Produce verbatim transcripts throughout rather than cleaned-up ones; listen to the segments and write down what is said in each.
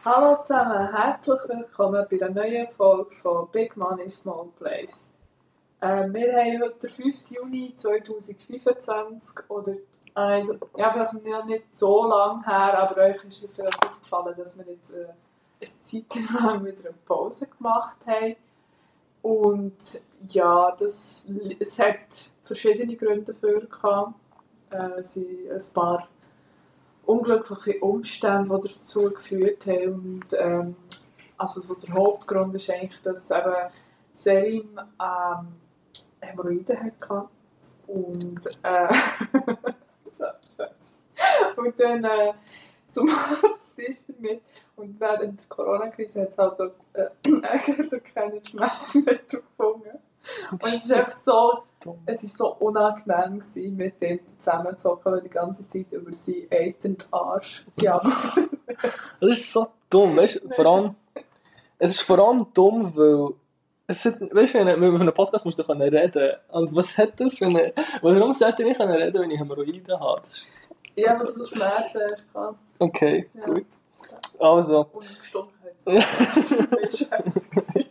Hallo zusammen, herzlich willkommen bei der neuen Folge von Big Money Small Place. Äh, wir haben heute den fünften Juni zweitausendfünfundzwanzig, oder also, ja, vielleicht noch nicht so lange her, aber euch ist es vielleicht aufgefallen, dass wir jetzt äh, eine Zeit lang wieder eine Pause gemacht haben. Und ja, das, es hat verschiedene Gründe dafür gehabt. Äh, es sind ein paar unglückliche Umstände, die dazu geführt haben. Und, ähm, also so der Hauptgrund ist eigentlich, dass eben Selim ähm, Hämorrhoiden hatte. Und, äh, so, und dann äh, zum Arzt ist damit. Und während der Corona-Krise hat es halt auch, äh, eigentlich keine Schmerzmittel gefunden. Und es ist echt so, es war so unangenehm gewesen, mit dem zusammenzuhocken, weil die ganze Zeit über seinen eitenden Arsch gejammert. Das ist so dumm, weißt du? Vor allem, es ist vor allem dumm, weil es hat, weißt du, mit einem Podcast musst du reden. Und was hat das für eine... Warum sollte ich nicht reden, wenn ich Hämorrhoiden habe? Das ist so ja, weil du Schmerzen hast gehabt. Okay, ja. Gut. Also. Und Gestundenheit. So. Das war für mich scheiße.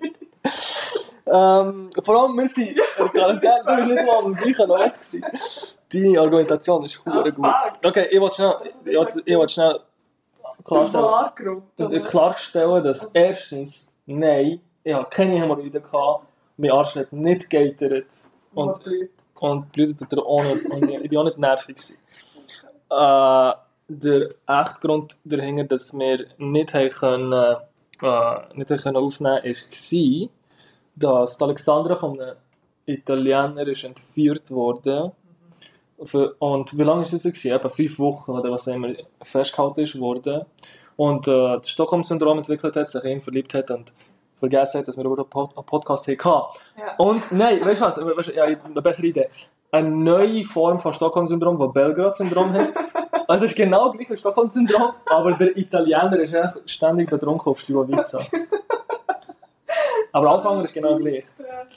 Ähm, vor allem, wir sind Quarantäne, wir waren nicht mal am gleichen Ort gewesen. Deine Argumentation ist hure gut. Okay, ich wollte schnell, ich wollte, ich wollte schnell klarstellen, klarstellen, dass erstens, nein, ich habe keine Hämorrhoiden gehabt, mein Arsch hat nicht geeitert und, und blutet er auch nicht, und ich war auch nicht nervig gewesen. Äh, der echte Grund dahinter, dass wir nicht haben können, äh, nicht haben können aufnehmen konnten, war, dass die Alexandra von einem Italiener ist entführt wurde. Mhm. Und wie lange war das? Etwa fünf Wochen, oder was immer festgehalten ist worden. Und äh, das Stockholm-Syndrom entwickelt hat, sich in ihn verliebt hat und vergessen hat, dass wir über einen Podcast hatten. Ja. Und nein, weißt du was? Weißt, ja, eine bessere Idee. Eine neue Form von Stockholm-Syndrom, die Belgrad-Syndrom heißt. Also es ist genau gleich wie Stockholm-Syndrom, aber der Italiener ist echt ständig betrunken auf Stivovica. Aber alles andere ist genau gleich.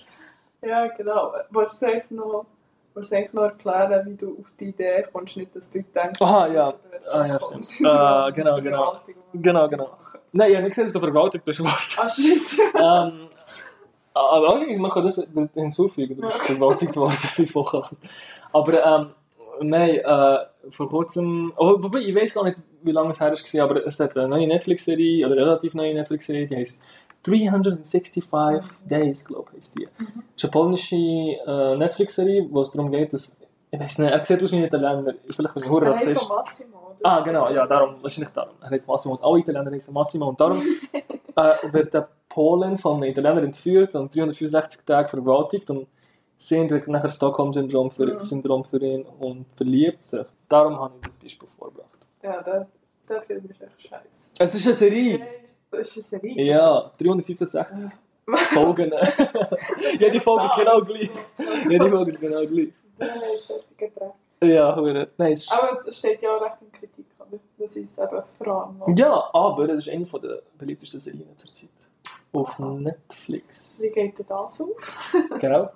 Ja, genau. Wolltest du eigentlich noch, noch erklären, wie du auf die Idee kommst, nicht, dass du denkst, aha, ja. Ah, ja, stimmt. Äh, genau, genau. Genau, genau. Nein, ich habe nicht gesehen, dass du vergewaltigt bist. Ah, shit. ähm, aber eigentlich, man kann das hinzufügen, du bist vergewaltigt worden, fünf Wochen lang. Aber ähm, nein, äh, vor kurzem, oh, wobei, ich weiß gar nicht, wie lange es her war, aber es hat eine neue Netflix-Serie, oder eine relativ neue Netflix-Serie, die heisst dreihundertfünfundsechzig Days, glaube ich, heisst die. Das ist eine polnische äh, Netflix-Serie, wo es darum geht, dass, ich weiß nicht, er sieht aus wie ein Italiener, vielleicht bin ich ein Rassist. Er heisst Massimo, oder? Ah, genau, ja, darum, wahrscheinlich darum. Er heisst Massimo und alle Italiener heißen Massimo und darum äh, wird der Polen von einem Italiener entführt und dreihundertfünfundsechzig Tage vergewaltigt und sie entwickelt nachher Stockholm-Syndrom für, mhm. Syndrom für ihn und verliebt sich. Darum habe ich das Beispiel vorgebracht. Ja, der, der Film ist echt scheiße. Es ist eine Serie. Das ist eine Serie? Ja, dreihundertfünfundsechzig ja. Folgen. Ja, die Folge ist genau gleich. Ja, die Folge ist genau gleich. Das ist fertig Dreck. Ja, hure. Nice. Aber es steht ja auch recht in Kritik, oder? Das ist eben vor allem. Ja, aber es ist eine der beliebtesten Serien zur Zeit. Auf Netflix. Wie geht denn das auf? Genau.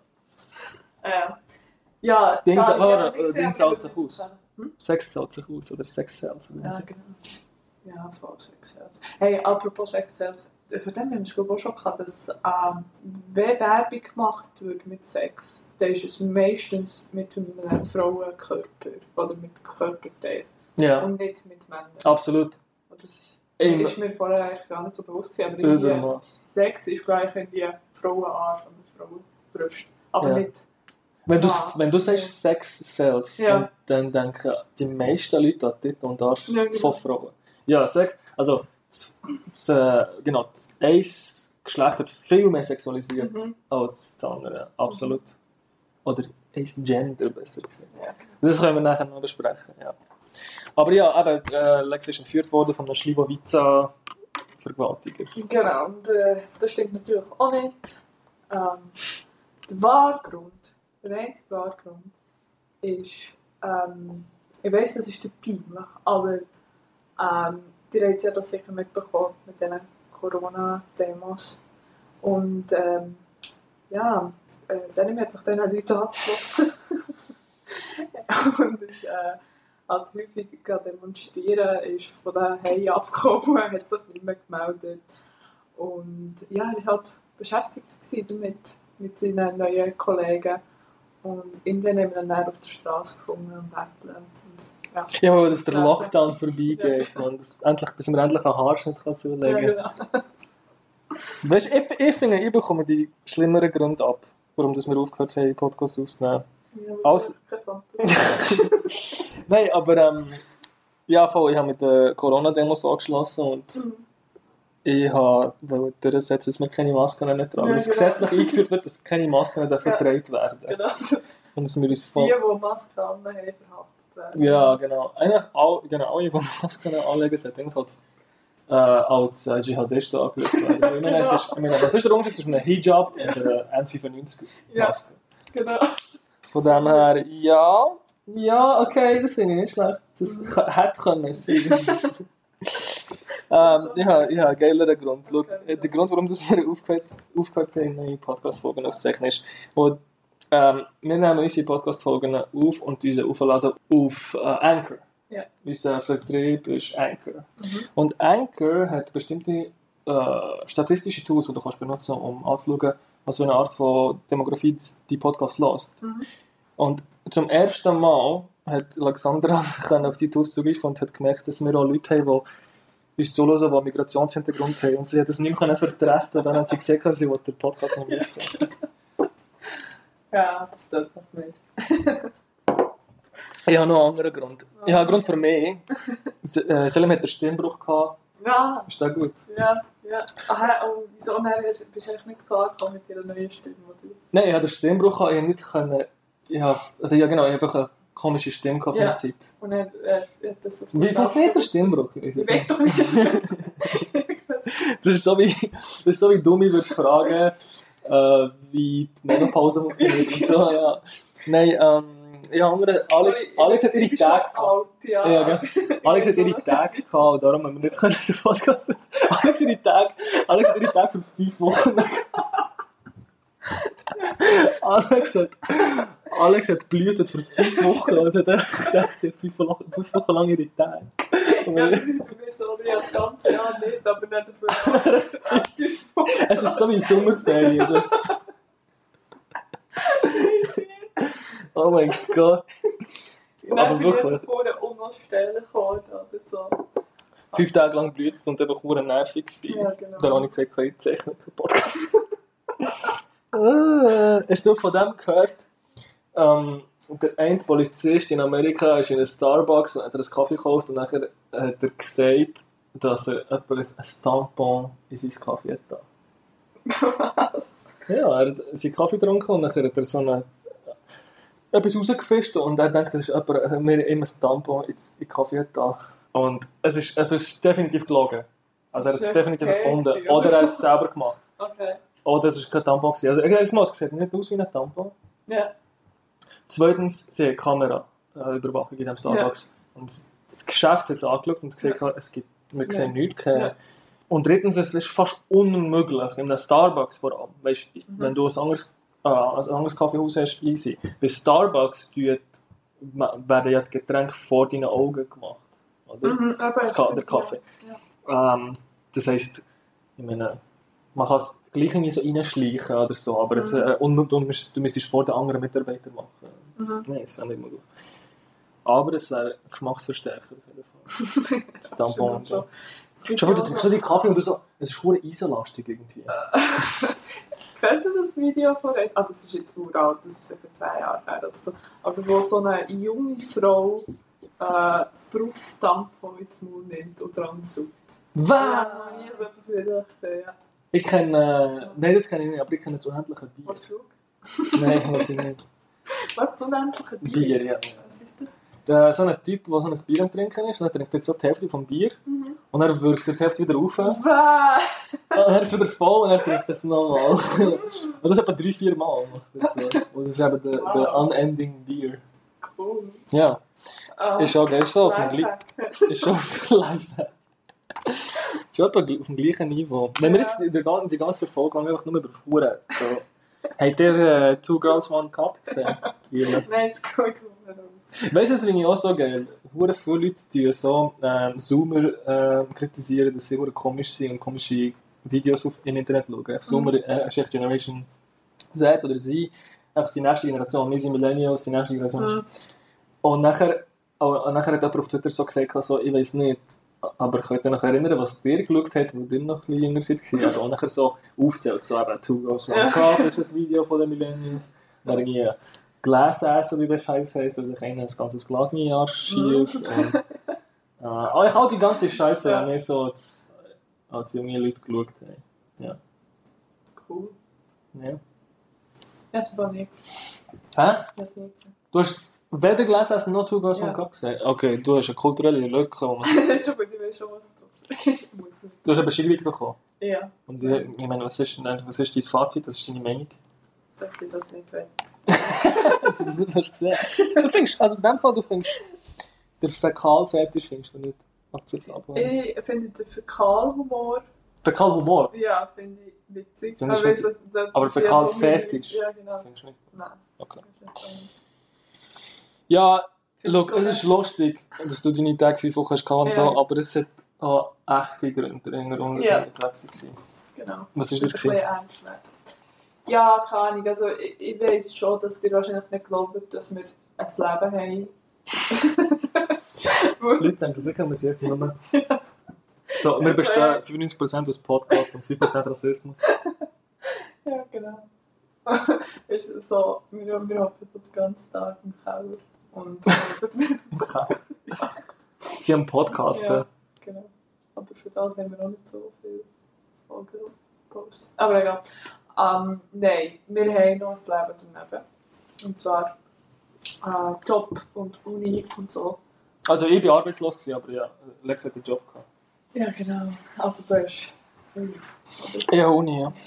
Ja. Ja, Ding ja, zahlt sich aus. Hm? Sex zahlt sich aus, oder Sex Sales. Ja, genau. Ja, voll Sex Sales. Hey, apropos Sex Sales, von dem haben wir auch schon gehabt, dass ähm, wenn Werbung gemacht wird mit Sex, dann ist es meistens mit einem Frauenkörper oder mit Körperteil. Ja. Und nicht mit Männern. Absolut. Und das Immer. ist mir vorher eigentlich gar nicht so bewusst gewesen, aber irgendwie Sex ist gleich irgendwie Frauenarsch oder Frauenbrust. Aber ja. nicht... Wenn du, ah, wenn du sagst ja. Sex Sales, ja. dann, dann denken die meisten Leute an Titten und Arsch ja, genau. von Frauen. Ja, Sex, also das, das, äh, genau, das eine Geschlecht wird viel mehr sexualisiert mhm. als das andere, absolut. Mhm. Oder ein Gender, besser gesagt. Ja. Das können wir nachher noch besprechen, ja. Aber ja, eben, äh, Lex ist entführt worden von einem Slivovica-Vergewaltiger. Genau, und äh, das stimmt natürlich auch nicht. Ähm, der wahre Grund, der einzige wahre Grund ist, ähm, ich weiss, das ist der peinlich, aber ähm, die habt ja das sicher mitbekommen mit diesen Corona-Demos. Und ähm, ja, äh, Selim hat sich diesen Leuten angeschlossen. Und ist äh, halt häufig demonstrieren, ist von daheim abgekommen, hat sich nicht mehr gemeldet. Und ja, er war halt beschäftigt damit, mit seinen neuen Kollegen. Und irgendwann haben wir ihn dann auf der Straße gefunden und betteln. Ja, ja, weil dass der Lockdown vorbeigeht. Ja. Man, dass, endlich, dass man endlich einen Haarschnitt zulegen kann. Ja, genau. Weißt du, ich, ich finde, ich bekomme die schlimmeren Gründe ab, warum wir aufgehört haben, Podcasts aufzunehmen. Ja, Als... Nein, aber ähm, ja, voll, ich habe mit den Corona-Demos angeschlossen und mhm. ich wollte durchsetzen, dass wir keine Masken mehr tragen. Ja, dass genau. gesetzlich eingeführt wird, dass keine Masken mehr ja. getragen werden. Genau. Und dass wir uns voll... Die, die Masken anhaben, verhaftet werden. Ja, genau. Eigentlich all, genau, alle, die Masken anlegen, sollten als, äh, als äh, Dschihadisten angeschaut werden. Ich meine, es ist, ich meine, was ist der Unterschied zwischen einem Hijab und einer N fünfundneunzig-Maske? Ja, genau. Von dem her, ja, ja, okay, das finde ich nicht schlecht. Das mhm. hätte können sein. ähm, ich habe ja, einen geileren Grund. Schau, okay. Der Grund, warum wir aufgehört, aufgehört haben, neue Podcast-Folgen aufzuzeichnen, ist, wo, ähm, wir nehmen unsere Podcast-Folgen auf und diese aufladen auf äh, Anchor. Ja. Unser Vertrieb ist Anchor. Mhm. Und Anchor hat bestimmte äh, statistische Tools, die du kannst benutzen kannst, um anzuschauen, was für eine Art von Demografie die Podcast lässt. Mhm. Und zum ersten Mal hat Alexandra auf die Tools zugreifen und hat gemerkt, dass wir auch Leute haben, die uns zuhören, die einen Migrationshintergrund haben. Und sie hat das nicht mehr vertreten. Dann hat sie gesagt, dass sie den Podcast nicht mehr aufzeichnen. Ja, das tut noch mehr. Ich habe noch einen anderen Grund. Ich habe einen Grund für mich. Selim hat einen Stimmbruch gehabt. Ja. Ist das gut? Ja, ja. Aha, und wieso bist du eigentlich nicht klargekommen mit deiner neuen Stimme? Oder? Nein, ich hatte den Stimmbruch gehabt. Ich habe nicht können... Ich habe, also ja genau, ich habe einfach eine komische Stimme gehabt für ja. eine Zeit. Und er, er, er hat das auf Wie funktioniert der Stimmbruch? Ich weiß doch nicht. Das ist so wie, das ist so wie du mich würdest fragen, äh, wie die Menopause funktioniert. So, ja. Nein, ähm, ja, andere, Alex, Sorry, Alex hat ihre Tage gehabt. Ja. Ja, ja. Alex hat ihre Tage gehabt und darum haben wir nicht können den Podcast. Alex hat ihre Tage, Alex hat ihre Tage für fünf Wochen gehabt. Alex hat, Alex hat blühtet für fünf Wochen und hat gedacht, sie hat fünf Wochen, fünf Wochen lang ihre Tage. Ja, das ist bei mir so, ich habe das ganze Jahr nicht, aber nicht dafür fünf Wochen. Es ist so wie Sommerferien. Du hast oh mein Gott. Aber wirklich. Ich bin vorher unausstellen gekommen oder so. Fünf Tage lang blühtet und einfach nur nervig gewesen. Ja, genau. Da habe ich gesagt, ich zeichne einen Podcast. Ah, hast du von dem gehört? Ähm, der eine Polizist in Amerika ist in einem Starbucks und hat einen Kaffee gekauft und dann hat er gesagt, dass er jemand ein Tampon in seinen Kaffee hat. Was? Ja, er hat seinen Kaffee getrunken und dann hat er so eine, etwas rausgefischt und er denkt, das ist jemand, mir immer ein Tampon in den Kaffee hat. Und es ist, es ist definitiv gelogen. Also er hat es definitiv okay, erfunden. Oder? oder er hat es selber gemacht. Okay. Oder es war kein Tampon. Also erstmal, es sieht nicht aus wie ein Tampon. Ja. Zweitens, sie hat eine Kamera äh, Überwachung in diesem Starbucks. Ja. Und das Geschäft hat es angeschaut und gesagt, ja. es gibt, wir sehen ja. nichts. Ja. Und drittens, es ist fast unmöglich, in einem Starbucks vor allem. Weißt, mhm. wenn du ein anderes, äh, ein anderes Kaffeehaus hast, easy. Bei Starbucks tut, werden ja die Getränke vor deinen Augen gemacht. Oder? Mhm, das Ka- der Kaffee. Ja. Ja. Ähm, das heisst, ich meine, man kann es gleich nicht so reinschleichen oder so, aber mhm. es, äh, und, und, und, du müsstest es vor den anderen Mitarbeitern machen. Mhm. Nein, das wäre nicht möglich. Aber es wäre ein Geschmacksverstärker auf jeden Fall. Das Tampon. Schon wieder, du trinkst so den Kaffee und du so, es ist verdammt eisenlastig irgendwie. Kennst du das Video von ihm? Ah, das ist jetzt uralt, das ist etwa zehn Jahre her oder so. Aber wo so eine junge Frau äh, das braucht Tampon ins Mund nimmt und dran sucht. Was? Ja, ich habe nie so etwas wieder gesehen. Ja. Ich kenne, äh, nein, das kenne ich nicht, aber ich kenne das unendliche Bier. Was schau? Nein, natürlich nicht. Was, das unendliche Bier? Bier, ja. Was ist das? Da, so ein Typ, der so ein Bier am Trinken ist, dann trinkt er so die Hälfte vom Bier mhm. und dann wirkt er die Hälfte wieder auf. Und Was? dann ist es wieder voll und dann trinkt er es nochmal. Und das etwa drei, vier Mal. Das, so. Und das ist eben der wow. Unending Beer. Cool. Ja. Oh. Ist schon, ist schon auf dem gleichen Ist schon auf Lifehack. Schon etwa auf dem gleichen Niveau. Wenn wir jetzt die, die ganze Folge lang einfach nur über Huren so. Habt ihr uh, Two Girls, One Cup gesehen? Nein, ist gut. Weißt du, das finde ich auch so geil. Hure viele Leute die so ähm, Zoomer äh, kritisieren, dass sie hure komisch sind und komische Videos auf, im Internet schauen. Zoomer äh, ist echt Generation Z oder sie, einfach die nächste Generation. Wir sind Millennials, die nächste Generation. Mhm. Und nachher, und nachher hat jemand auf Twitter so gesagt, so, ich weiß nicht, aber könnt ihr euch erinnern, was ihr geschaut habt, wo ihr noch ein bisschen jünger seid? Und nachher so aufzählt, so eben Two Girls One Cup, das ist ein Video von den Millennials. Dann irgendwie Glas essen, wie der Scheiß heisst, dass sich einer ein ganzes Glas in den Arsch schiebt. Und äh, auch ich all die ganze Scheiße, Ja. die wir so als, als junge Leute geschaut haben. Ja. Cool. Ja. Das war nichts. Hä? Das nichts. Du hast weder Glas essen noch Two Girls Ja. One Cup gesehen? Okay, du hast eine kulturelle Lücke. Wo man Das ist schon gut, ich weiß schon, was du Ich muss nicht. du hast eine Beschreibung bekommen. Ja, Und ich, ich meine, was ist, denn- was ist dein Fazit, was ist deine Meinung? dass ich das nicht will. Dass du das nicht hast gesehen. Du findest, also in dem Fall, du findest, der Fäkalfetisch findest du nicht akzeptabel. Ich finde den Fäkalhumor, Fäkalhumor ja, finde ich witzig. Findest Aber du weiss, das- das- aber das- Fäkalfetisch? Ja, genau. findest du nicht. Nein. Okay. das ist nicht Ja, Finde look, ich so es ist lustig, dass du deine Tage fünf Wochen hast gehabt und Ja. so, aber es hat auch echte Gründe dahinter, warum es Ja. nicht weg war. Genau. Was ist Das das ist ein gewesen? bisschen ernst werden. Ja, keine Ahnung. Also, ich, ich weiss schon, dass ihr wahrscheinlich nicht glaubt, dass wir ein Leben haben. Die Leute denken sicher, wir sind nur... So, wir bestehen fünfundneunzig Prozent aus Podcasts und fünf Prozent Rassismus. Ja, genau. Es ist so, wir, wir hocken den ganzen Tag im Keller. Und äh, Sie haben Podcasts. ja, genau. Aber für das haben wir auch nicht so viel Folgen gepostet. Aber egal. Ähm, nein, wir haben noch ein Leben daneben. Und zwar äh, Job und Uni und so. Also ich war arbeitslos, gewesen, aber ja, Lex hat einen Job gehabt. Ja, genau. Also du hast Uni. Oder? Ja, Uni, ja.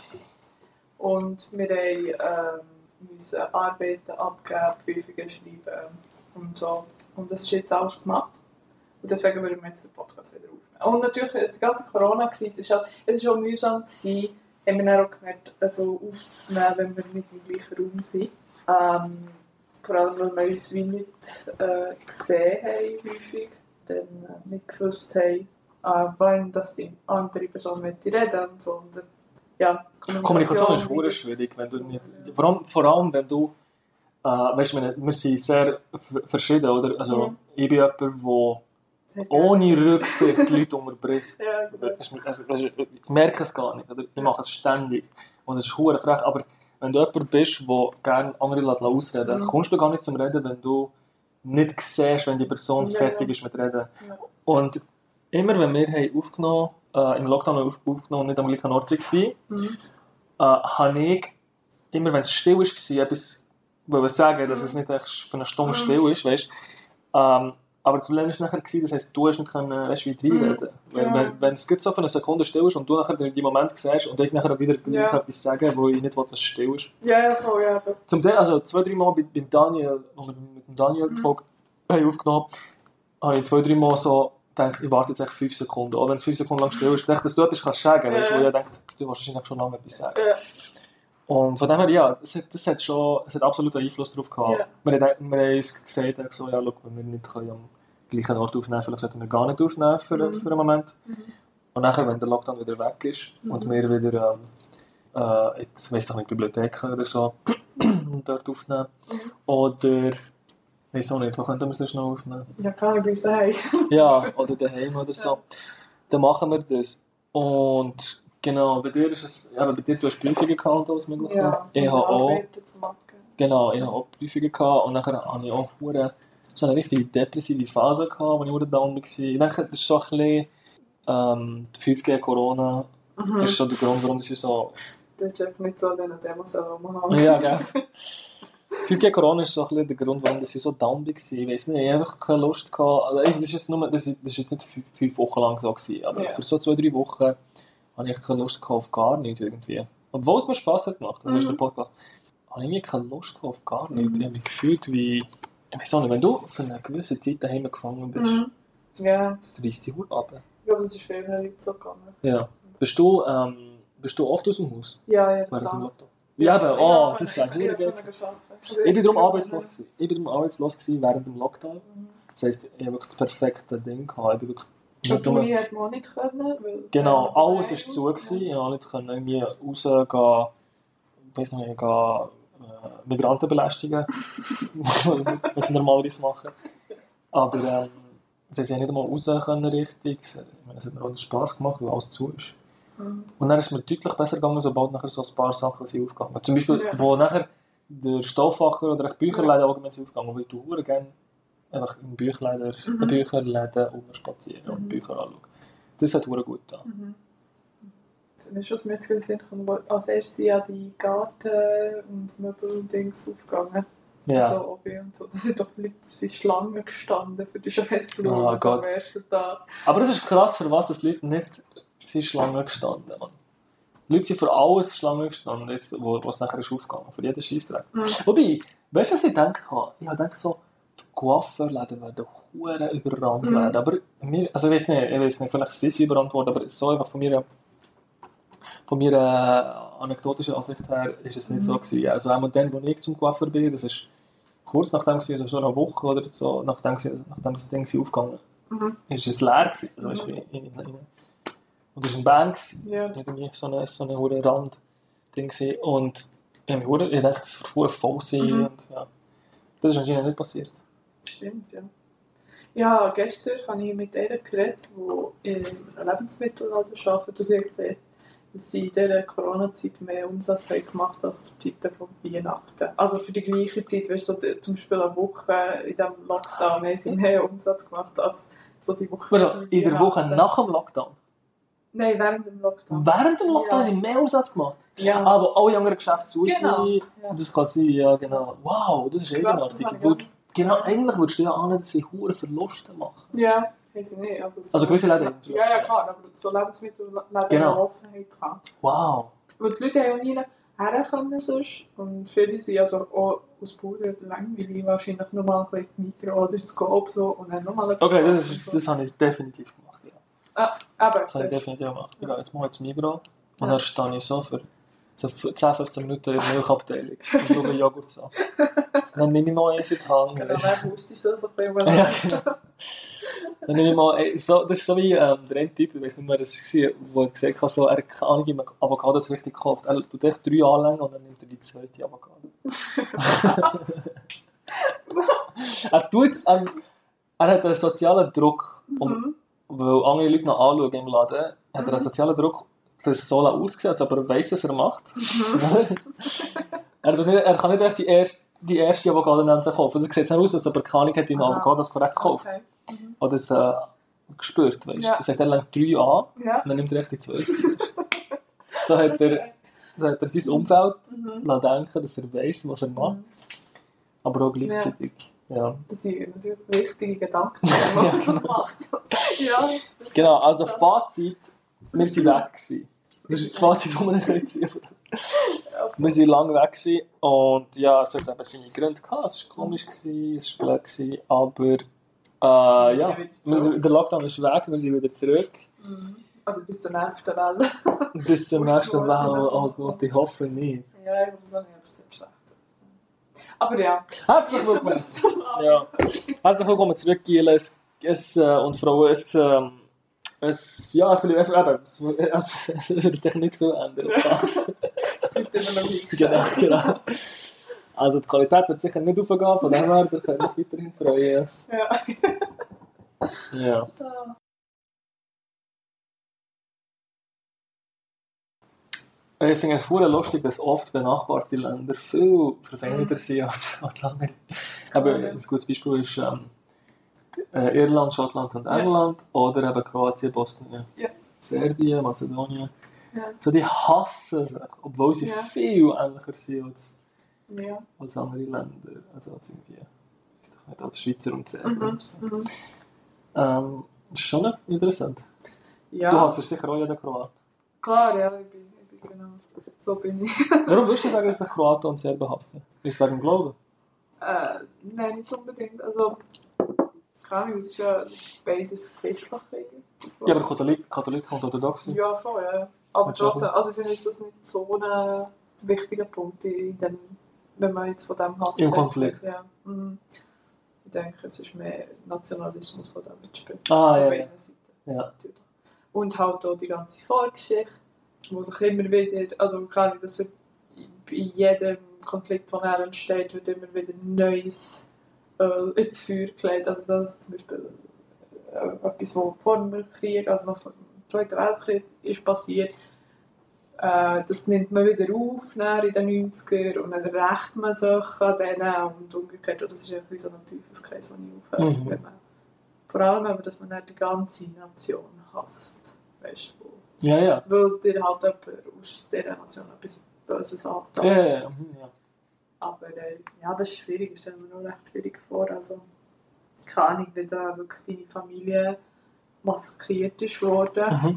Und wir haben, ähm, müssen Arbeiten abgeben, Prüfungen schreiben und so. Und das ist jetzt alles gemacht. Und deswegen würden wir jetzt den Podcast wieder aufnehmen. Und natürlich, die ganze Corona-Krise ist halt, es ist auch mühsam gewesen, haben wir dann auch gemerkt, also aufzunehmen, wenn wir nicht im gleichen Raum sind. Ähm, vor allem, weil wir uns wie nicht äh, gesehen haben, häufig. Dann äh, nicht gewusst haben, äh, wann das die andere Person mit dir reden und so. Und, äh, ja, Kommunikation ist hure schwierig, wenn du nicht... Vor allem, vor allem wenn du... Äh, weißt du, wir, wir sind sehr v- verschieden, oder? Also, Mhm. ich bin jemand, der ohne Rücksicht die Leute unterbricht. Ja, genau. Also, also, ich merke es gar nicht, oder? Ich mache es ständig. Und es ist hure frech, aber wenn du jemand bist, der gerne andere ausreden lässt, Mhm. kommst du gar nicht zum Reden, wenn du nicht siehst, wenn die Person Ja, fertig ja. ist mit Reden. Ja. Und immer wenn wir haben aufgenommen äh, im Lockdown auf, aufgenommen und nicht am gleichen Ort waren, Mhm. äh, habe ich, immer wenn es still war, etwas wollen sagen, dass Mhm. es nicht echt für eine Stunde Mhm. still ist, weißt? Ähm, aber das Problem war nachher, gewesen, das heisst, du hast nicht können, weißt, wie reinreden. Mhm. Weil, Ja. wenn, wenn es so für eine Sekunde still ist und du nachher den Moment siehst und ich nachher wieder Ja. gleich etwas sagen, wo ich nicht will, dass es still ist. Ja, ja, voll, ja. Aber Zum Teil, also zwei, drei Mal bei, beim Daniel, als wir mit dem Daniel die Mhm. Folge haben aufgenommen haben, habe ich zwei, drei Mal so gedacht, ich warte jetzt echt fünf Sekunden. Auch wenn es fünf Sekunden lang still ist, ich dachte, dass du etwas kannst sagen, weißt, Ja. wo ich denke, du willst wahrscheinlich schon lange etwas sagen. Ja. Und von dem her, ja, das hat, das hat schon es hat absolut einen Einfluss darauf gehabt. Ja. Wir, haben, wir haben uns gesagt, so, ja, look, wenn wir nicht können am gleichen Ort aufnehmen können, vielleicht sollten wir gar nicht aufnehmen für, Mhm. für einen Moment. Mhm. Und nachher, wenn der Lockdown wieder weg ist und Mhm. wir wieder, ähm, äh, jetzt weiss ich nicht, Bibliotheken oder so, dort aufnehmen. Mhm. Oder, weiss auch nicht, wo könnten wir es noch aufnehmen? Ja, kann ich bei uns daheim. Ja, oder daheim oder so. Dann machen wir das. Und genau, bei dir ist es, aber bei dir, du hast Prüfungen gehabt und alles mögliche. Ja, Ich habe auch, Arbeiten zum Abgeben. genau, ich habe auch Prüfungen gehabt und nachher habe ich auch hure so eine richtig depressive Phase gehabt, wo ich hure down war. Ich denke, das ist so ein bisschen, ähm, die fünf G Corona Mhm. ist so der Grund, warum ich so... Das ist einfach nicht so, an diesen Demos rumhaben. Ja, gell. fünf G Corona ist so ein bisschen der Grund, warum ich so down war. Ich weiss nicht, ich habe einfach keine Lust gehabt. Also, das ist jetzt, nur, das ist, das ist jetzt nicht fünf, fünf Wochen lang so gewesen, aber Ja. für so zwei, drei Wochen habe ich keine Lust gehabt auf gar nichts irgendwie. Obwohl es mir Spass hat gemacht, Mhm. mhm. der Podcast, habe ich irgendwie keine Lust gehabt auf gar nichts. Mhm. Ich habe mich gefühlt wie... Ich weiß auch nicht, wenn du für eine gewisse Zeit daheim gefangen bist, Mhm. Ja, das reißt dich ab. ich glaube, das ist vielen Leuten so gegangen. Ja. Bist du, ähm, bist du oft aus dem Haus? Ja, ja, Während dem total. Lockdown? Ja, eben, oh, ja, das ich- wäre ich- verdammt geil ich- gewesen. Also Ich bin darum jetzt- arbeitslos gewesen. Ich bin darum arbeitslos gewesen während dem Lockdown. Mhm. Das heisst, ich habe wirklich das perfekte Ding gehabt. Ich bin wirklich Und nicht die nur... Uni hat man auch nicht können, weil... Genau, äh, alles von war daheim zu. aus, Gewesen. Ich konnte nicht können irgendwie rausgehen, ich weiss nicht, gehen, äh, Migranten belästigen, was ich normalerweise mache. Aber ähm, sie haben nicht einmal raus können richtig. Ich meine, es hat mir auch Spass gemacht, weil alles zu ist. Mhm. Und dann ist es mir deutlich besser gegangen, sobald nachher so ein paar Sachen sind aufgegangen. Zum Beispiel, Ja. wo nachher der Stofffacher oder die Bücherläden allgemein sind aufgegangen, weil du sehr gerne einfach in Bücherläden, Mhm. Bücherläden rumspazieren und Mhm. Bücher anschauen. Das hat sehr gut getan. Mhm. Das ist schon das Sinn gekommen, wo als erstes sind ja die Garten- und Möbel-Dings aufgegangen. Ja. Also Obi und so. Da sind doch Leute in Schlangen gestanden für die scheiß Blumen Oh so Gott. am ersten Tag. Aber es ist krass, für was das Leute nicht sind Schlangen gestanden. Man. Die Leute sind für alles Schlangen gestanden, jetzt, wo, wo es nachher ist aufgegangen, für jeden Scheissdreck. Mhm. Wobei, weißt du, was ich denke? Ich habe gedacht, so, die Coiffeurläden werden hure überrannt Mhm. werden. Aber mir, also ich weiß nicht, ich weiß nicht, vielleicht sind sie überrannt worden, aber so einfach von mir, von meiner äh, anekdotischen Ansicht her ist es nicht Mhm. so gewesen. Also auch dann, wo ich zum Coiffeur bin, das ist kurz nachdem, also schon eine Woche oder so, nachdem, nachdem das Ding aufgegangen Mhm. ist, es leer gewesen. Also, weißt, Mhm. in, in, in, und es war ein Band, Ja. es war irgendwie so eine, so eine hure Rand-Ding gewesen. Und ich habe mir ich dachte, das wird hure voll sein. Mhm. Und, ja. Das ist anscheinend nicht passiert. Stimmt, ja. Ja, gestern habe ich mit einer geredet, die im Lebensmittelladen arbeitet. Und sie hat gesagt, dass sie in dieser Corona-Zeit mehr Umsatz haben gemacht als zu Zeiten von Weihnachten. Also für die gleiche Zeit, weißt du, so die- zum Beispiel eine Woche in diesem Lockdown haben sie mehr Umsatz gemacht als so die Woche Also, vor in der Woche Weihnachten. nach dem Lockdown. Nein, während dem Lockdown. Während dem Lockdown Ja. haben sie mehr Umsatz gemacht. Ja. Aber alle anderen Geschäfte zu Genau. sind. Ja. Das kann sein, ja genau. Wow, das ist Krass, eigenartig. das habe ich Weil, gar genau, eigentlich würdest du ja ahnen, dass sie hure Verluste machen. Ja, weiß ich nicht. Also, so Also gewisse Läden haben Ja, ja, klar, aber so Lebensmittelläden Genau. haben Offenheit gehabt. Wow. Weil die Leute haben ja nie her können sonst. Und viele sind also auch aus purer Langweile wahrscheinlich nochmal ein bisschen Mikro oder ins Coop so und dann nochmal etwas Okay, das, und ist, so. das habe ich definitiv gemacht. Ja. Ah, aber Das habe ich definitiv gemacht. Ich gehe jetzt mal ins Migros und Ja. dann stehe ich so für so zehn, fünfzehn Minuten in der Milchabteilung und schaue Joghurt an. Dann nehme ich mal eins in die Hand. Genau, dann wusstest du so ein bisschen. Ja, genau. Dann nehme ich mal, ey, so, das ist so wie ähm, der eine Typ, ich weiß nicht mehr, das war, der gesagt hat, so, er hat keine Ahnung, wie man Avocados richtig kauft. Er tut echt drei anlängen und dann nimmt er die zweite Avocado. er, tut's, er, er hat einen sozialen Druck, um, Mhm. weil andere Leute noch anschauen im Laden, hat er einen Mhm. sozialen Druck, das soll aussehen, aber er weiss, was er macht. Mhm. er, tut nicht, er kann nicht echt die erste, die erste Avocado nehmen zu kaufen. Also, es sieht nicht aus, als ob er keine Ahnung hat, wie man Aha. Avocados korrekt kauft. Okay. Mhm. Oder es äh, gespürt, weißt du. Ja. Das sagt er lang drei an Ja. und dann nimmt er echt die zweite. so, hat er, so hat er sein Umfeld Mhm. lassen denken, dass er weiss, was er macht. Mhm. Aber auch gleichzeitig, ja. Das sind natürlich wichtige Gedanken, die man so macht. Ja. Genau, also Fazit, wir waren weg gewesen. Das ist das Fazit, das wir nicht ziehen können. Wir waren lange weg gewesen und ja, es hat eben seine Gründe gehabt. Es war komisch, gewesen, es war blöd, gewesen, aber äh, ja, sind wieder wir zurück. sind, der Lockdown ist weg, wir sind wieder zurück. Mhm. Also bis zur nächsten Welle. Bis zum Muss nächsten so Mal. schnell Oh Gott, ich hoffe nicht. Ja, ich weiß auch nicht, ob es dann schlecht ist. Aber ja. Herzlich Jetzt sind wir willkommen. so lang. Ja. Herzlich willkommen zurück, Gieles es, äh, und Frauen. Es, ähm, es, ja, es, will, eben, es, es, es wird sich nicht viel ändern. Bitte immer noch eingestellt. genau, genau. Also die Qualität wird sicher nicht aufgehen, von dem her, da können wir weiterhin freuen. Ja. Ja. Ich finde es sehr lustig, dass oft benachbarte Länder viel verfeindeter sind als, als andere. Eben, ein gutes Beispiel ist ähm, äh, Irland, Schottland und Ja. England oder eben Kroatien, Bosnien, Ja. Serbien, Mazedonien. Ja. So, die hassen sich, obwohl sie Ja. viel ähnlicher sind als, Ja. als andere Länder. Also als irgendwie, weiß doch nicht, als Schweizer und Serben. Mhm. oder so. Mhm. Ähm, das ist schon interessant. Ja. Du hast sicher auch jeden Kroat. Klar, ja, ich bin, ich bin genau. So bin ich. Warum würdest du sagen, dass sich Kroaten und Serben hassen? Ist es wegen dem Glauben? Äh, nein, nicht unbedingt. Also, keine Ahnung, es ist ja das ist beides christlich eigentlich. Ja, aber Katholik, Katholiken und Orthodoxen. Ja, schon, ja. Aber Hat schon trotzdem, also ich finde jetzt das nicht so eine wichtiger Punkt, in dem, wenn man jetzt von dem hat. Im Konflikt. Ja. Mhm. Ich denke, es ist mehr Nationalismus, der da mitspielt. Ah, ja. Ja. Ja. Und halt auch die ganze Vorgeschichte, wo sich immer wieder, also kann ich das für bei jedem Konflikt, der nachher entsteht, wird immer wieder Neues äh, ins Feuer gelegt. Also das ist zum Beispiel äh, etwas, was vor dem Krieg, also nach dem Zweiten Weltkrieg ist passiert. Äh, das nimmt man wieder auf in den neunziger und dann rächt man sich an denen und umgekehrt. Das ist einfach so ein Teufelskreis, den ich aufhöre. Mhm. Wenn man, vor allem, aber, dass man dann die ganze Nation hasst. Weißt du, Ja, ja. weil dir halt jemand aus dieser Nation etwas Böses angetan. Ja, ja, ja. Aber äh, ja, das ist schwierig, das stelle mir noch recht schwierig vor. Also, keine Ahnung, wie da wirklich deine Familie massakriert ist worden. Mhm.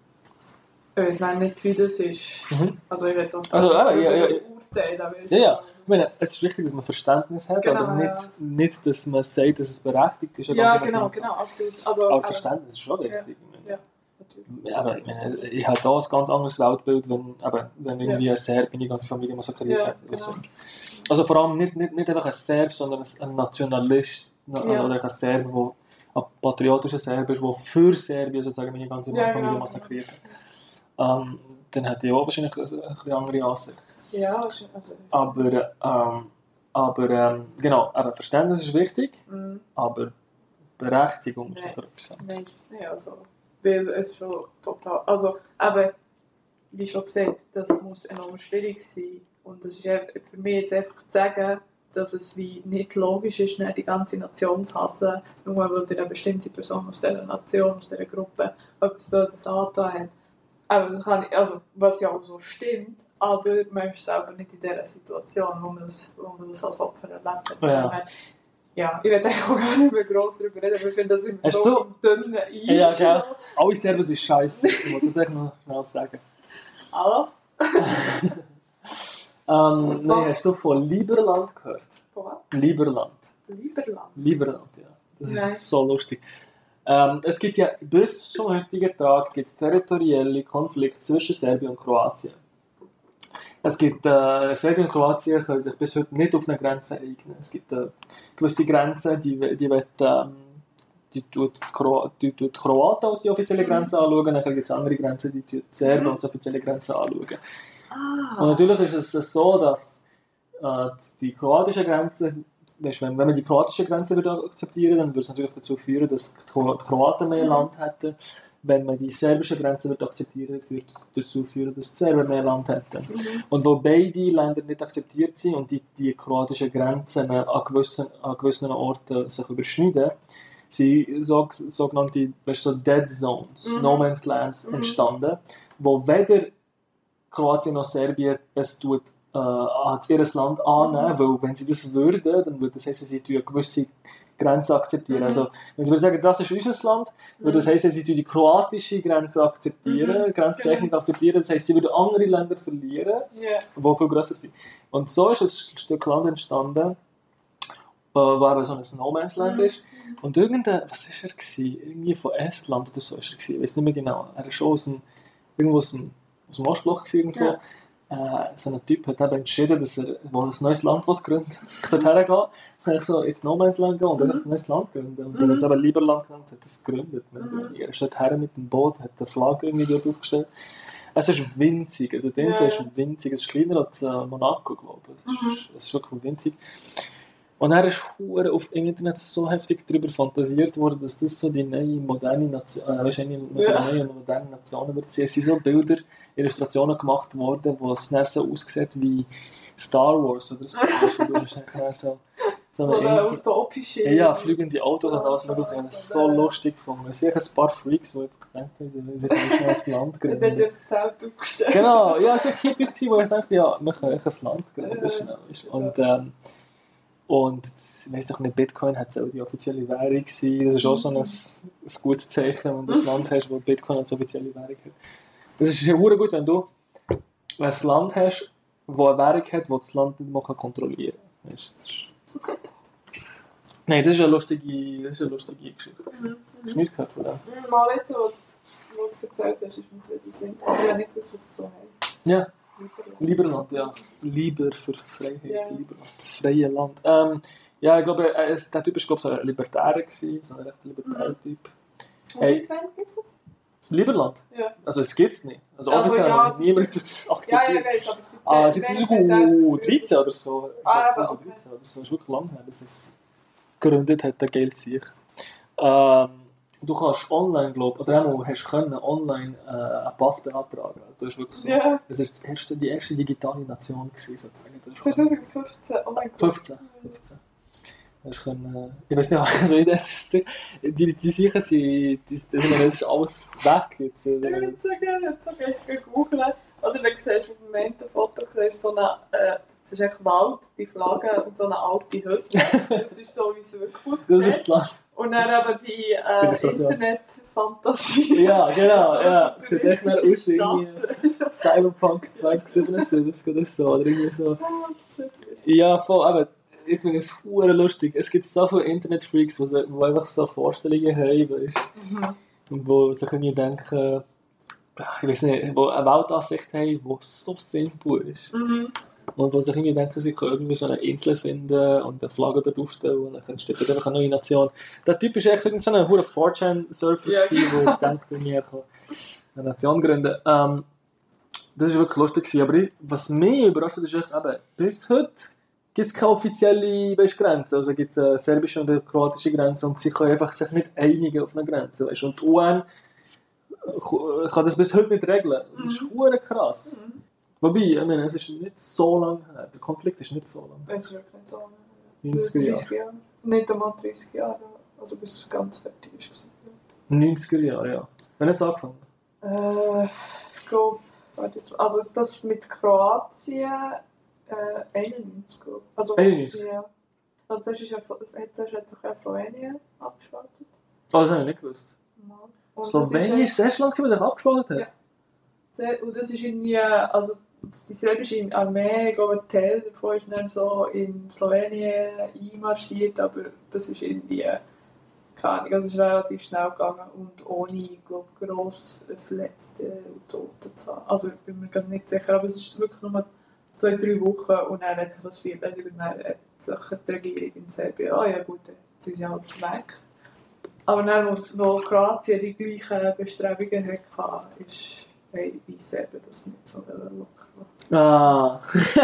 Ich weiß auch nicht, wie das ist. Mhm. Also ich will das also, ja, ja, ja. urteilen. Ja, ja. Ich meine, es ist wichtig, dass man Verständnis hat, Genau, aber nicht, ja. nicht, dass man sagt, dass es berechtigt ist. Ja, genau, genau, absolut. Also, aber Verständnis ist schon wichtig. Ja, ja, natürlich. Ja, aber ich, meine, ich habe da ein ganz anderes Weltbild, wenn, aber, wenn irgendwie ja. ein Serb meine ganze Familie massakriert ja, hat. Genau. Also, also vor allem nicht, nicht, nicht einfach ein Serb, sondern ein Nationalist, ja. oder ein Serb, der ein patriotischer Serb ist, der für Serbien sozusagen meine ganze ja, Familie genau. massakriert hat. Ähm, dann hätte ich auch wahrscheinlich eine, eine andere Ansicht. Ja, wahrscheinlich. Also, aber ähm, aber ähm, genau, aber Verständnis ist wichtig, mhm. aber Berechtigung ist Nein. noch etwas anderes. Nein, ist nicht. Also, weil es schon total. Also, aber wie schon gesagt, das muss enorm schwierig sein. Und es ist einfach, für mich jetzt einfach zu sagen, dass es wie nicht logisch ist, nicht die ganze Nation zu hassen, nur weil dir eine bestimmte Person aus dieser Nation, aus dieser Gruppe etwas Böses angetan hat. Aber das kann ich, also, was ja auch so stimmt, aber man ist selber nicht in dieser Situation, wo man das, wo man das als Opfer erlebt hat. Ja. Ja, ich werde eigentlich auch gar nicht mehr gross darüber reden, aber ich finde das immer Hast so im dünnen Eis. Ja, gell. Alle Serben sind scheiße. Ich wollte das echt noch schnell sagen. Hallo? ähm, nein, hast du von Liberland gehört? Von was? Liberland. Liberland? Liberland, ja. Das ist Nein. so lustig. Ähm, es gibt ja bis zum heutigen Tag gibt's territorielle Konflikte zwischen Serbien und Kroatien. Es gibt, äh, Serbien und Kroatien können sich bis heute nicht auf eine Grenze einigen. Es gibt äh, gewisse Grenzen, die, die, wird, ähm, die, tut die, Kro- die, tut die Kroaten als die offizielle Grenze anschauen, dann gibt es andere Grenzen, die die Serben als offizielle Grenze anschauen. Ah. Und natürlich ist es so, dass äh, die kroatische Grenze, weißt, wenn, wenn man die kroatische Grenze würde akzeptieren, dann würde es natürlich dazu führen, dass die Kroaten mehr Land hätten. Wenn man die serbische Grenze wird akzeptieren, würde es dazu führen, dass die Serben mehr Land hätten. Mhm. Und wo beide Länder nicht akzeptiert sind und die, die kroatischen Grenzen an gewissen, an gewissen Orten sich überschneiden, sind so, sogenannte weißt, so Dead Zones, Mhm. No Man's Lands Mhm. entstanden, wo weder Kroatien noch Serbien es tut, äh, als ihr Land annehmen, Mhm. weil wenn sie das würden, dann würde das heißen, sie tun eine gewisse Grenze akzeptieren. Mhm. Also, wenn sie würden sagen, das ist unser Land, würde das heißen, sie tun die kroatische Grenze akzeptieren, Mhm. Grenzzeichnung akzeptieren, das heisst, sie würden andere Länder verlieren, Ja. die viel grösser sind. Und so ist ein Stück Land entstanden, äh, wo eben so ein No-Man's-Land Mhm. ist. Und irgendein, was war er? Gewesen? Irgendwie von Estland oder so ist er gewesen. Ich weiß nicht mehr genau. Er ist schon aus dem, irgendwo aus dem, aus dem Ostblock gewesen, irgendwo. Ja. Äh, so ein Typ hat eben entschieden, dass er wo ein neues Land will gründen will, dorthin gehen. Dann ich so ins No-Man's-Land gehen und Mhm. einfach ein neues Land gründen. Und Mhm. dann hat es eben Liberland genannt, hat das gegründet. Mhm. Er ist dorthin mit dem Boot, hat eine Flagge irgendwie dort aufgestellt. Es ist winzig, also die Insel Ja, ist ja. winzig, es ist kleiner als äh, Monaco, glaube ich. Es Mhm. ist, es ist wirklich winzig. Und er ist hure auf im Internet so heftig darüber fantasiert worden, dass das so die neue moderne Nation, äh, weißt du, eine Ja. neue moderne Nation wird sein. Es sind so Bilder, Illustrationen gemacht worden, wo es dann so aussieht wie Star Wars oder so. Weißt du, du hast dann so, so eine Oder Insel. utopische. Ja, ja, fliegende Autos und alles mögliche. Ich habe das so lustig gefunden. Es sind ein paar Freaks, die einfach gedacht haben, sie können schnell ein Land Und gründen. dann hat das Zelt aufgestellt. Genau, ja, es waren Hippies, gewesen, wo ich dachte, ja, wir können echt ein Land gründen. Schnell, weißt du. Und, ähm, und ich weiss doch nicht, Bitcoin hat so die offizielle Währung sein. Das ist auch so ein, ein gutes Zeichen, wenn du ein Land hast, wo Bitcoin als offizielle Währung hat. Das ist ja gut, wenn du ein Land hast, das eine Währung hat, die das Land nicht mehr kontrollieren kann. Weißt du, das ist... Nein, das ist eine lustige, das ist eine lustige Geschichte. Mhm. Hast du nichts gehört von dem? Mal jetzt, wo du wo du es erzählt hast, ist mir wieder Sinn. Aber ich habe nicht gewusst, was es so heisst. Ja. Liberland. Liberland, ja. Lieber für Freiheit, Ja. Liberland. Das freie Land. Ähm, ja, ich glaube, äh, es- der Typ war glaube ich, so ein Libertärer, gewesen, so ein recht libertärer Typ. Und Hey. seit wann gibt es? Liberland? Ja. Also es gibt es nicht. Also Also, offiziell ja, hat niemand das Ja, akzeptiert. ja, weiß, aber seit Ah, seit wann zwanzig hat er das Gefühl? dreizehn oder so. Ich Ah, glaube, aber okay. zweitausenddreizehn oder so. Das ist wirklich lange her, dass es gegründet hat, der Geld sich. Ähm, du kannst online, glaube oder auch hast können online äh, einen Pass beantragen. Du hast wirklich so, Ja, das ist das erste, die erste digitale Nation gewesen, sozusagen. Du hast zwanzig fünfzehn, oh mein Gott. fünfzehn. fünfzehn. Du hast können, äh, ich weiß nicht, also das ist, die, die sicher sind, die, die, das ist alles weg jetzt. Ich würde so gerne, jetzt so gehst du googeln. Also dann siehst du auf dem einen Foto siehst du so eine, äh, es ist echt Wald, die Flagge und so eine alte Hütte. Das ist so, wie es wirklich Das ist das Land. Und dann eben die äh, Demonstration. Internet-Fantasie. Ja, genau, So ja. Sieht echt nach aus wie touristische irgendwie Stadt. Cyberpunk zwanzig siebenundsiebzig oder so. Oder irgendwie so. Ja, voll, aber ich finde es hure lustig. Es gibt so viele Internet-Freaks, die, so- die einfach so Vorstellungen haben, weißt Mhm. und die sich irgendwie denken, ich weiß nicht, die eine Weltansicht haben, die so simpel ist. Mhm. Und die sich irgendwie denken, sie können irgendwie so eine Insel finden und eine Flagge dort aufstellen und dann steht dort einfach eine neue Nation. Der Typ ist echt irgend so ein hure four chan Surfer, Ja. der denkt, irgendwie, er kann eine Nation gründen. Ähm, das war wirklich lustig gewesen. Aber ich, was mich überrascht hat, ist echt, eben, bis heute gibt es keine offizielle weißt, Grenze. Also gibt es eine serbische und eine kroatische Grenze und sie können einfach sich nicht einigen auf eine Grenze. Weißt? Und die U N kann das bis heute nicht regeln. Das ist hure krass. Mhm. Wobei, ich meine, es ist nicht so lange her. Der Konflikt ist nicht so lang. Das ist wirklich nicht so lange. neunziger Jahre. dreißig Jahre. Nicht einmal dreißig Jahre, also bis es ganz fertig ist. neunziger Jahre, ja. Wann hat es angefangen? Äh, ich glaube, also das mit Kroatien äh, einundneunzig, glaube ich. Also, einundneunzig? Ja. Also zuerst ist ja so, zuerst hat sich ja Slowenien abgespalten. Oh, das habe ich nicht gewusst. Und Slowenien ist sehr lang, gewesen, als sich abgespalten hat. Ja. das, und das ist irgendwie, also die serbische Armee, ich glaube, ein Teil davon ist dann so in Slowenien einmarschiert, aber das ist irgendwie, keine Ahnung, also es ist relativ schnell gegangen und ohne, ich glaube, gross Verletzte und Tote zu haben. Also ich bin mir gar nicht sicher, aber es ist wirklich nur zwei, drei Wochen und dann hat sich das viel erledigt und dann hat sich die Regierung in Serbien, ah ja gut, dann sind sie halt weg. Aber dann, als Kroatien die gleichen Bestrebungen hatte, ist hey, in Serbien das nicht so locker. Ah.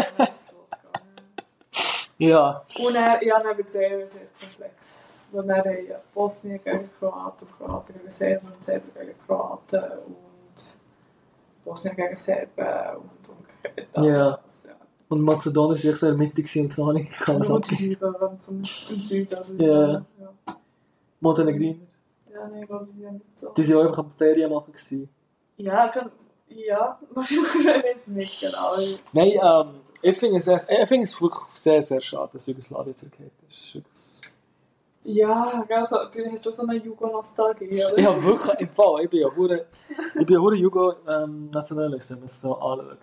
Ja. Und dann, ja, dann wird es sehr, sehr komplex. Und dann haben ja Bosnien gegen Kroaten, Kroaten gegen Serben und Serben gegen Kroaten und Bosnien gegen Serben und umgekehrt. Ja. Das, ja. Und Mazedonien war echt so in der Mitte gewesen und keine Ahnung, kann man Und sagen. die waren zum im Süden. Also Ja. ja. Montenegriner. Ja, nein, ich glaube, die sind nicht so. Die waren einfach am Ferien machen. Gewesen. Ja, kann, ja, wahrscheinlich ich weiß nicht genau. Nein, ähm, ich finde es, echt, ich finde es wirklich sehr, sehr schade, dass Jugoslawien zurückgeht. Das ist wirklich... Ja, also, du hast schon so eine Jugo-Nostalgie, oder? Ich habe wirklich, im Fall, ich bin ja hure, ich bin ja hure Jugo-Nationalist, wenn man es so anschaut.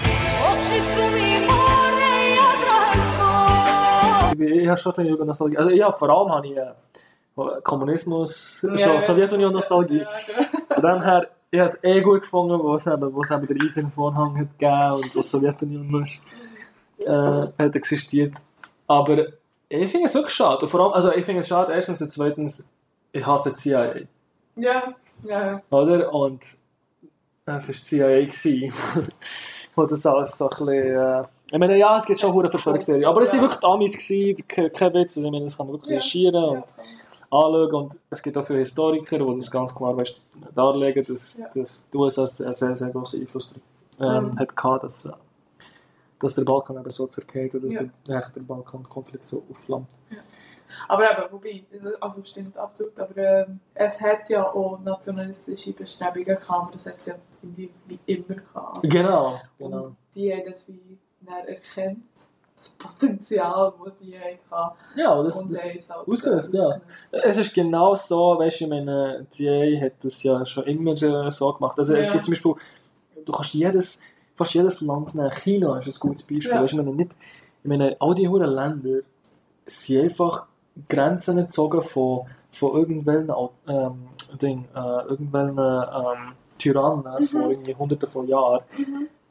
Ich, bin, ich habe schon eine Jugo-Nostalgie. Also ich habe vor allem habe ich, äh, Kommunismus, Ja, so Sowjetunion-Nostalgie. Ja, genau. Von dem her, ich habe es eh gut gefunden, wo es eben, wo es eben den Eisernen Vorhang hat gegeben und wo die Sowjetunion ist, äh, hat existiert. Aber ich finde es wirklich schade. Und vor allem, also ich finde es schade, erstens und zweitens, ich hasse die C I A. Ja, ja, ja. Oder? Und es war die C I A gewesen, wo das alles so ein bisschen... Äh, ich meine, ja, es gibt schon hure Verschwörungstheorien, aber es waren wirklich die Amis gewesen, ke- kein Witz. Also, ich meine, das kann man wirklich Ja. recherchieren und Ja, anschauen. Und es gibt auch viele Historiker, die das ganz klar weißt, darlegen, dass, Ja. dass die U S A einen sehr, sehr grossen Einfluss ähm, Mhm. hat gehabt, dass, äh, dass der Balkan eben so zergeht und dass Ja. der, echt der Balkan-Konflikt so aufflammt. aber eben, wobei, also stimmt absolut, aber ähm, es hat ja auch nationalistische Bestrebungen gehabt, aber das hat es ja irgendwie wie immer gehabt. Also, Genau, genau. Und die haben das wie dann erkannt, das Potenzial, das die hatten. Ja, und das, Und das, haben es halt ausgenutzt, äh, ja. ausgenutzt. es ist genau so, weißt du, ich meine, die C I A hat das ja schon immer äh, so gemacht. Also es Ja. gibt zum Beispiel, du kannst jedes, fast jedes Land nehmen. China ist ein gutes Beispiel. Ja. Weißt du, ich meine, nicht, ich meine, all die hohen Länder sind einfach Grenzen gezogen von, von irgendwelchen, ähm, Ding, äh, irgendwelchen ähm, Tyrannen Mhm. vor irgendwie hunderten von Jahren. Mhm.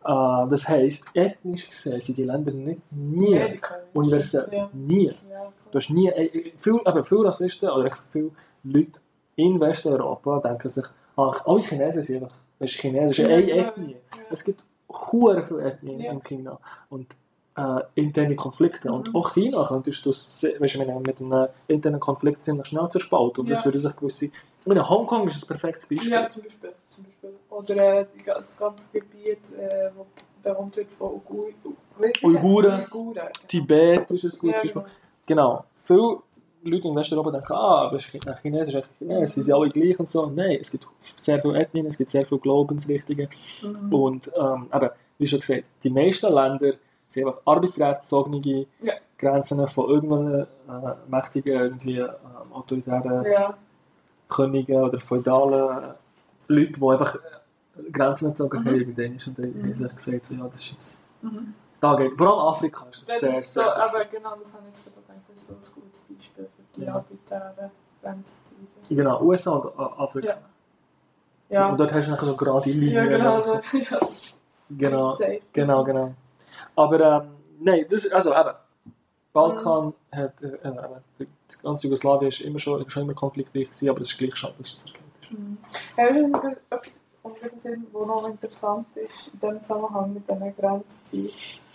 Äh, das heisst, ethnisch gesehen sind die Länder nicht nie Ja, die können universell. Ja. Nie. Ja, Du hast nie, äh, viel, eben viele Rassisten oder echt viele Leute in Westeuropa denken sich, ach, alle Chinesen sind einfach, das ist Chinesisch, Ja, eine ja, Ethnie. ja. Es gibt hure viele Ethnien Ja. in China und äh, interne Konflikte. Mhm. Und auch China könntest du, se- weißt du, wenn wir mit einem internen Konflikt ziemlich schnell zerspalten. Und das Ja. würde sich gewisse... Ich meine, Hongkong ist ein perfektes Beispiel. Ja, zum Beispiel. Zum Beispiel. Oder äh, die, das ganze Gebiet, äh, wo bewohnt wird von Uigu Uiguren. Uiguren. Tibet ist ein gutes Ja, Beispiel. genau. Genau. Viele Leute in Westeuropa denken, ah, aber China- Chinesisch ist echt Chinesisch, sie sind alle gleich und so. Nein, es gibt sehr viele Ethnien, es gibt sehr viele Glaubensrichtungen. Mhm. Und ähm, eben, wie schon gesagt, die meisten Länder sind einfach arbiträr gezogene Ja. Grenzen von irgendeinen äh, mächtigen, irgendwie, ähm, autoritären Ja. Königen oder feudalen Leuten, die einfach äh, Grenzen gezogen Mhm. haben. Irgendwann ist und dann Mhm. haben sie gesagt, so, ja, das ist jetzt... Mhm. Da geht. Vor allem Afrika ist das, Das sehr, ist so, sehr... aber genau, das habe ich jetzt gerade gedacht, das ist so ein gutes Beispiel für die Ja. arbiträren Grenzziele. Genau, U S A und A- Afrika. Ja. Ja. Und dort hast du nachher so gerade die Linie. Ja, genau. und so. So. Ja, das ist Genau, Zeit. genau, genau. Aber ähm, nein, das ist, also eben, Balkan hat, äh, äh, die ganze Jugoslawien ist immer schon, schon immer konfliktreich gewesen, aber es ist gleich schade, dass es zerstört ist. Mhm. Ja, das ist etwas, was noch interessant ist in diesem Zusammenhang mit diesen Grenzzielen,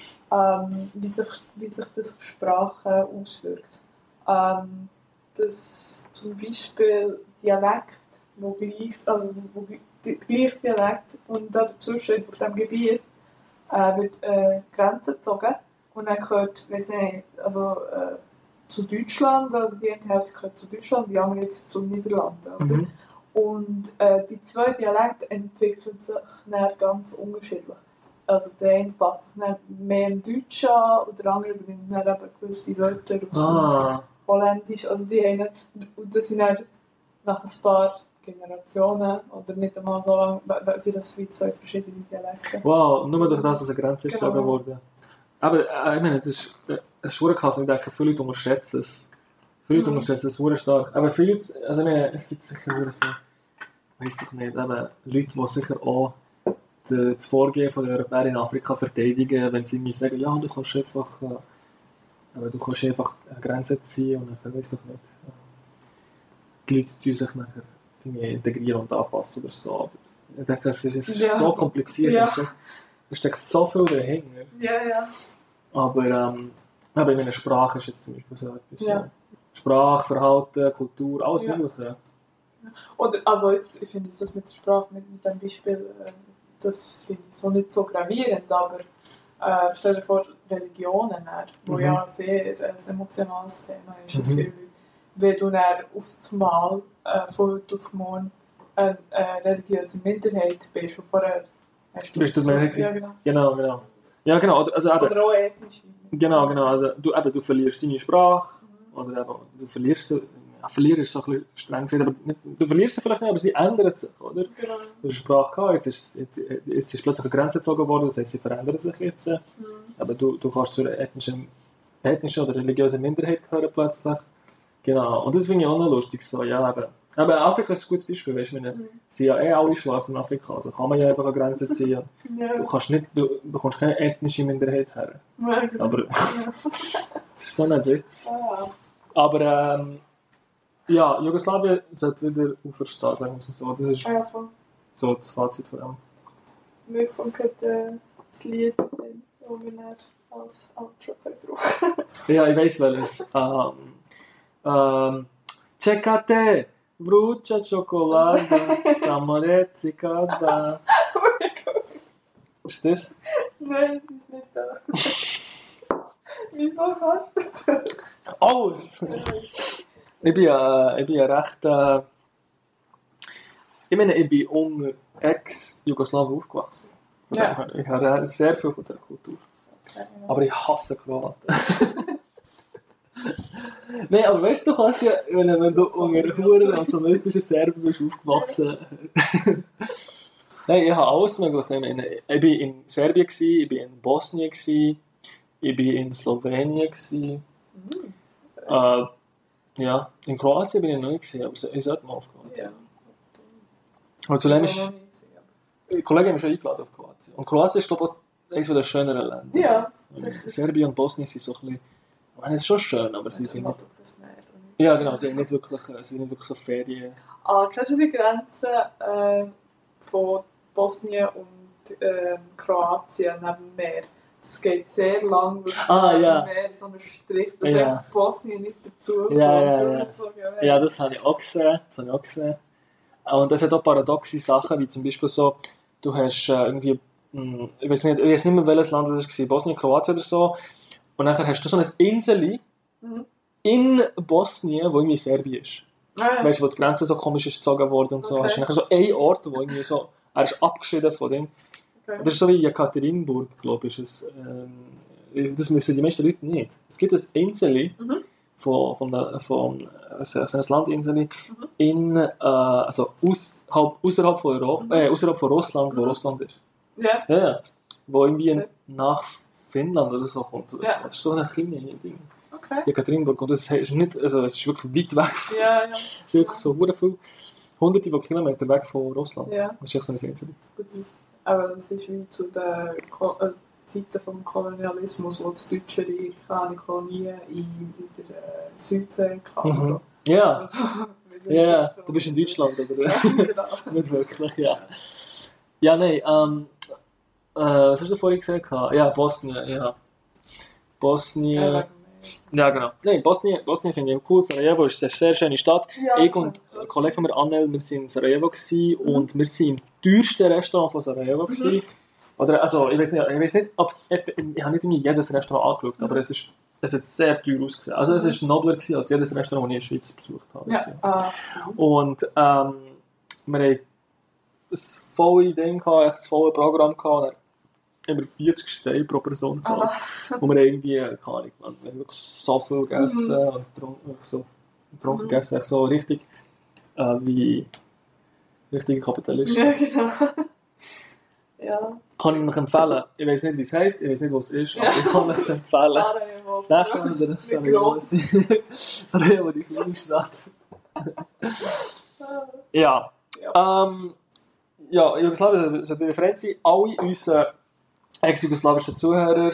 ähm, wie, sich, wie sich das auf Sprache auswirkt. Ähm, dass zum Beispiel Dialekt, wo gleich, also wo gl- die, gleich Dialekt und dazwischen auf diesem Gebiet äh, wird äh, Grenze gezogen und dann gehört, weiss nicht, also äh, zu Deutschland, also die eine Hälfte gehört zu Deutschland, die andere jetzt zu Niederlanden. Oder? Mhm. Und äh, die zwei Dialekte entwickeln sich dann ganz unterschiedlich. Also der eine passt sich dann mehr im Deutschen an und der andere übernimmt dann eben gewisse Wörter aus Ah, Holländisch. Also die haben dann, und das sind dann nach ein paar Generationen oder nicht einmal so lange, weil sind das wie zwei verschiedene Dialekte. wow, nur durch das, dass eine Grenze ist Genau. gezogen wurde. Aber äh, ich meine, das ist, äh, es ist verdammt krass und ich denke, viele Leute unterschätzen es. Viele Leute Mhm. unterschätzen es verdammt stark. Aber viele Leute, also ich meine, es gibt sicher verdammt so, weiss ich nicht, eben Leute, die sicher auch die, das Vorgehen von den Europäern in Afrika verteidigen, wenn sie mir sagen, ja, du kannst einfach, äh, aber du kannst einfach eine Grenze ziehen und dann weiss ich nicht. Äh, die Leute tun sich nachher irgendwie integrieren und anpassen oder so. Aber ich denke, es ist, es ist Ja. so kompliziert Ja. und so, es steckt so viel dahinter. Ja, ja. Aber ähm, eben in einer Sprache ist jetzt zum Beispiel so etwas. Ja. Ja. Sprache, Verhalten, Kultur, alles Ja. Mögliche. Oder, also jetzt, ich finde das mit der Sprache, mit, mit dem Beispiel, äh, das finde ich so nicht so gravierend, aber äh, stell dir vor, Religionen, dann, wo Mhm. ja sehr äh, ein emotionales Thema ist für Mhm. viele Leute, wenn du dann auf das Mal äh, von heute auf morgen eine äh, religiöse Minderheit bist, und vorher hast du... Bist du die Mehrheit Ja, genau. Genau, genau. Ja, genau. Oder, also eben, Oder auch ethnisch. genau, genau. Also, du, eben, du verlierst deine Sprache. Mhm. Oder eben, du verlierst sie. Ja, verlieren ist so ein bisschen streng gesagt, aber nicht, du verlierst sie vielleicht nicht, aber sie ändern sich, oder? Genau. Du hast eine Sprache gehabt, jetzt ist, jetzt, jetzt ist plötzlich eine Grenze gezogen worden, das heißt, sie verändern sich jetzt. Mhm. Aber du, du kannst zu einer ethnischen, ethnischen oder religiösen Minderheit gehören plötzlich. Genau, und das finde ich auch noch lustig. So, ja, eben. Aber Afrika ist ein gutes Beispiel, weißt du, wir Mhm. sind ja eh alle schwarz in Afrika, also kann man ja einfach eine Grenze ziehen. Ja. Du kannst nicht, du bekommst keine ethnische Minderheit her. Ja, genau. Aber Ja. das ist so ein Witz. Ah, Aber ähm, ja, Jugoslawien sollte wieder auferstehen, sagen wir es so. Das ist ja, voll. so das Fazit von dem. Mir kommt gerade das Lied, das wir dann als Outro brauchen. Ja, ich weiss welches. Ähm, ähm, Čekate, vruća čokolada, samo reci kada. Ist das? Nein, das ist nicht da. Wieso kannst du das? Alles! Ich bin ja, ich bin ja recht. Äh, ich meine, ich bin unter Ex-Jugoslawien aufgewachsen. Ja. Ich habe sehr viel von der Kultur. Aber ich hasse Kroaten. Nein, aber weißt du, du kannst ja, wenn, wenn du unter Huren nationalistischen Serben bist aufgewachsen. Nein, ich habe alles möglich. Ich meine, ich war in Serbien, ich war in Bosnien, ich war in Slowenien. Mhm. Äh, ja, in Kroatien bin ich noch nicht gesehen, aber ich sollte mal auf Kroatien. Ja. Aber zu Länge ist, Ich war noch nie gesehen, Die Kollegen haben mich schon eingeladen auf Kroatien. Und Kroatien ist, glaube ich, eines der schöneren Länder. Ja, sicher. Serbien und Bosnien sind so ein bisschen... Ich meine, es ist schon schön, aber sie sind nicht... Ja, genau, sie sind nicht wirklich, sie sind nicht wirklich so Ferien... Ah, kennst du die Grenze äh, von Bosnien und äh, Kroatien neben dem Meer? Das geht sehr lang, weil es ah, neben ja. dem Meer so ein Strich, dass ja. einfach Bosnien nicht dazu kommt. Ja, ja, das ja. So gemein. Ja, das habe ich auch gesehen. Das habe ich auch gesehen. Und es hat auch paradoxe Sachen, wie zum Beispiel so, du hast äh, irgendwie, mh, ich weiß nicht, ich weiß nicht mehr, welches Land das war, Bosnien, Kroatien oder so. Und dann hast du so eine Insel mhm. in Bosnien, wo irgendwie Serbien ist. Ah, ja. Weißt du, wo die Grenze so komisch ist gezogen worden und so. Okay. Hast du nachher so einen Ort, wo irgendwie so, er ist abgeschieden von dem. Okay. Das ist so wie Jekaterinburg, glaube ich. Ist es, ähm, das müssen die meisten Leute nicht. Es gibt eine Insel Mhm. von, von, der, von also eine Landinsel Mhm. in, äh, also außerhalb, außerhalb, von Europa, Mhm. äh, außerhalb von Russland, wo Mhm. Russland ist. Ja. Ja, ja. Wo irgendwie Sehr. nach Finnland oder so kommt. Oder Ja. so. Das ist so ein kleines Ding. Okay. Jekaterinburg. Und das ist nicht, also es ist wirklich weit weg. Ja, ja. Es ist wirklich so sehr viel, hunderte von Kilometern weg von Russland. Ja. Das ist echt so eine Insel. Gut, das, aber das ist wie zu den Ko äh, Zeiten des Kolonialismus, wo das Deutsche Reich keine Kolonien in, in der äh, Südsee hatte. Mhm. Also, Ja, also, wir sind ja, ja. wirklich Du bist in Deutschland, aber Ja, genau. nicht wirklich, ja. Ja, nein, ähm, äh, was hast du vorhin gesagt? Ja, Bosnien, ja. Bosnien, Ja, wegen ja genau. Nein, Bosnien, Bosnien finde ich auch cool. Sarajevo ist eine sehr schöne Stadt. Ja, Ich und ein Kollege von mir, Annel, wir waren in Sarajevo gewesen, Mhm. und wir waren im teuersten Restaurant von Sarajevo. Mhm. Gewesen. Oder, also, ich weiß nicht, ich weiß nicht ob's, ich habe nicht irgendwie jedes Restaurant angeschaut, Mhm. aber es, ist, es hat sehr teuer ausgesehen. Also es Mhm. war nobler gewesen als jedes Restaurant, das ich in der Schweiz besucht habe. Ja. gewesen. Ah, Und ähm, wir hatten ein volles Ding, gehabt, echt ein volles Programm gehabt. Dann haben wir vierzig Steine pro Person ah, gezahlt. was? Und wir haben irgendwie, keine Ahnung, man, wir haben wirklich so viel gegessen Mhm. und getrunken, so, getrunken Mhm. gegessen, echt so richtig äh, wie richtige Kapitalisten. Ja, genau. Ja. Kann ich euch empfehlen. Ich weiß nicht, wie es heisst, ich weiß nicht, was es ist, aber Ja. ich kann es empfehlen. Sarajevo. Das nächste Mal Das wieder ist nicht gross. Sarajevo, die kleine Stadt. Ja. Ja. Ähm, ja, Jugoslawien sollte wieder befreit sein. Alle unsere ex-jugoslawischen Zuhörer,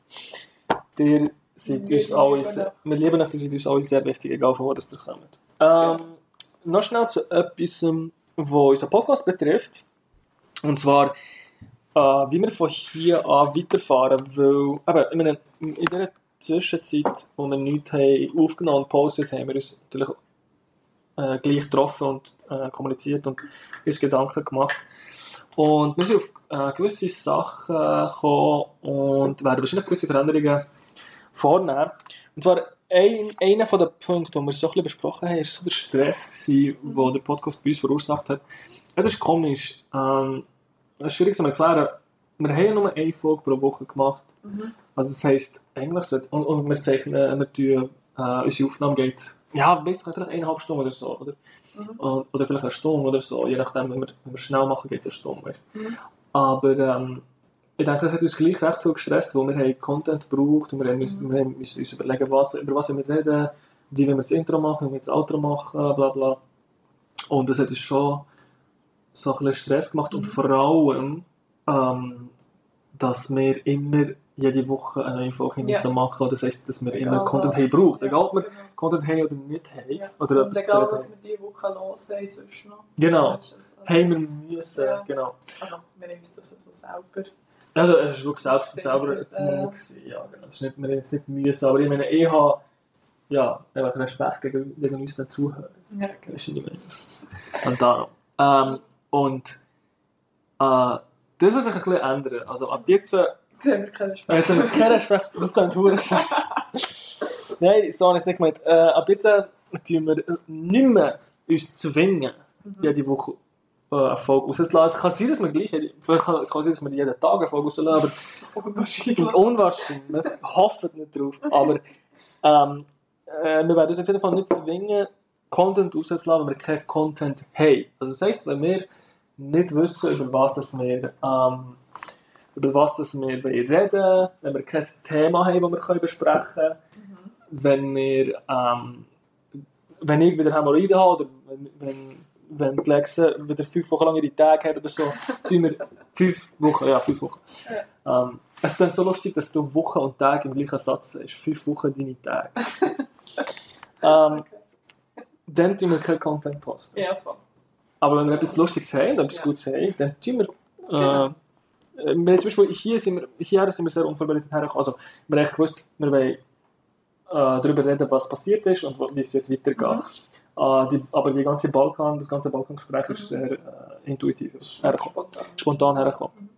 die sind Wir uns alle lieben sehr, wir lieben euch, die sind uns alle sehr wichtig, egal von wo das kommt. Ähm, noch schnell zu etwas, was unseren Podcast betrifft. Und zwar, äh, wie wir von hier an weiterfahren, weil eben, ich meine, in dieser Zwischenzeit, wo wir nichts haben aufgenommen und gepostet, haben wir uns natürlich äh, gleich getroffen und äh, kommuniziert und uns Gedanken gemacht. Und wir sind auf äh, gewisse Sachen äh, gekommen und werden wahrscheinlich gewisse Veränderungen vornehmen. Und zwar ein, einer der Punkte, den wir so ein bisschen besprochen haben, war so der Stress, den der Podcast bei uns verursacht hat. Es ist komisch, ähm, es ist schwierig zu erklären. Wir haben ja nur eine Folge pro Woche gemacht. Mhm. Also das heisst, eigentlich sollte, und, und wir zeichnen, wir tun, äh, unsere Aufnahme geht, ja, basically vielleicht eineinhalb Stunden oder so, oder? Mhm. Oder, oder vielleicht eine Stunde oder so, je nachdem, wenn wir, wenn wir schnell machen, geht es eine Stunde. Weißt? Mhm. Aber ähm, ich denke, das hat uns gleich recht viel gestresst, weil wir haben Content gebraucht und wir, haben uns, Mhm. wir haben uns uns überlegen, was, über was wir reden, wie wir das Intro machen, wie wir das Outro machen, bla bla. Und das hat uns schon so ein bisschen Stress gemacht, Mhm. und vor allem, ähm, dass wir immer jede Woche eine neue Folge Ja. müssen machen. Das heisst, dass wir Egal immer Content was. haben braucht. Ja, Egal, ob wir genau. Content haben oder nicht haben. Ja. Oder Und etwas zu egal, reden was haben. wir diese Woche los haben, sonst noch. Genau. Ist das- also- Haben wir müssen, Ja. genau. Also, wir haben uns das so selber. Also, es war wirklich selbst, Das selber ist, Erziehung. äh, gewesen. Ja, genau. Das ist nicht, wir haben jetzt nicht müssen, aber ich meine, ich habe ja, einfach Respekt gegen, gegen unseren Zuhörer. Ja, Das ist nicht mehr. Und darum. Ähm, und äh, das wird sich ein bisschen ändern. Also ab jetzt, äh, Jetzt haben wir keinen jetzt Spaß. haben wir keinen Respekt, das ist dann verdammt scheiße. Nein, so habe ich es nicht gemeint. Äh, ab jetzt äh, tun wir nicht mehr uns zwingen, Mhm. jede Woche äh, eine Folge rauszulassen. Es kann sein, dass wir gleich, vielleicht kann es kann sein, dass wir jeden Tag eine Folge rauslassen, aber Unwahrscheinlich. unwahrscheinlich. Wir hoffen nicht drauf. Aber ähm, äh, wir werden uns auf jeden Fall nicht zwingen, Content rauszulassen, wenn wir keinen Content haben. Also das heisst, wenn wir nicht wissen, über was das wir, ähm, über was das wir reden wollen, wenn wir kein Thema haben, das wir besprechen können, Mhm. wenn wir ähm, wenn ich wieder Hämorrhoiden habe oder wenn, wenn wenn die Lexe wieder fünf Wochen lang ihre Tage hat oder so, tun wir fünf Wochen, ja, fünf Wochen. Ja. Ähm, es ist dann so lustig, dass du Wochen und Tage im gleichen Satz sagst. Fünf Wochen deine Tage. ähm, okay. Dann tun wir keinen Content posten. Ja, voll. Aber wenn wir etwas Lustiges haben, etwas ja. Gutes haben, dann tun wir... Äh, genau. Wir zum Beispiel, hier sind wir, hier sind wir sehr unvorbereitet hergekommen. Also, wir haben gewusst, wir wollen äh, darüber reden, was passiert ist und wie es wird weitergehen. Mhm. Äh, die, aber die ganze Balkan, das ganze Balkangespräch mhm. ist sehr äh, intuitiv, hergekommen, spontan, spontan hergekommen. Mhm.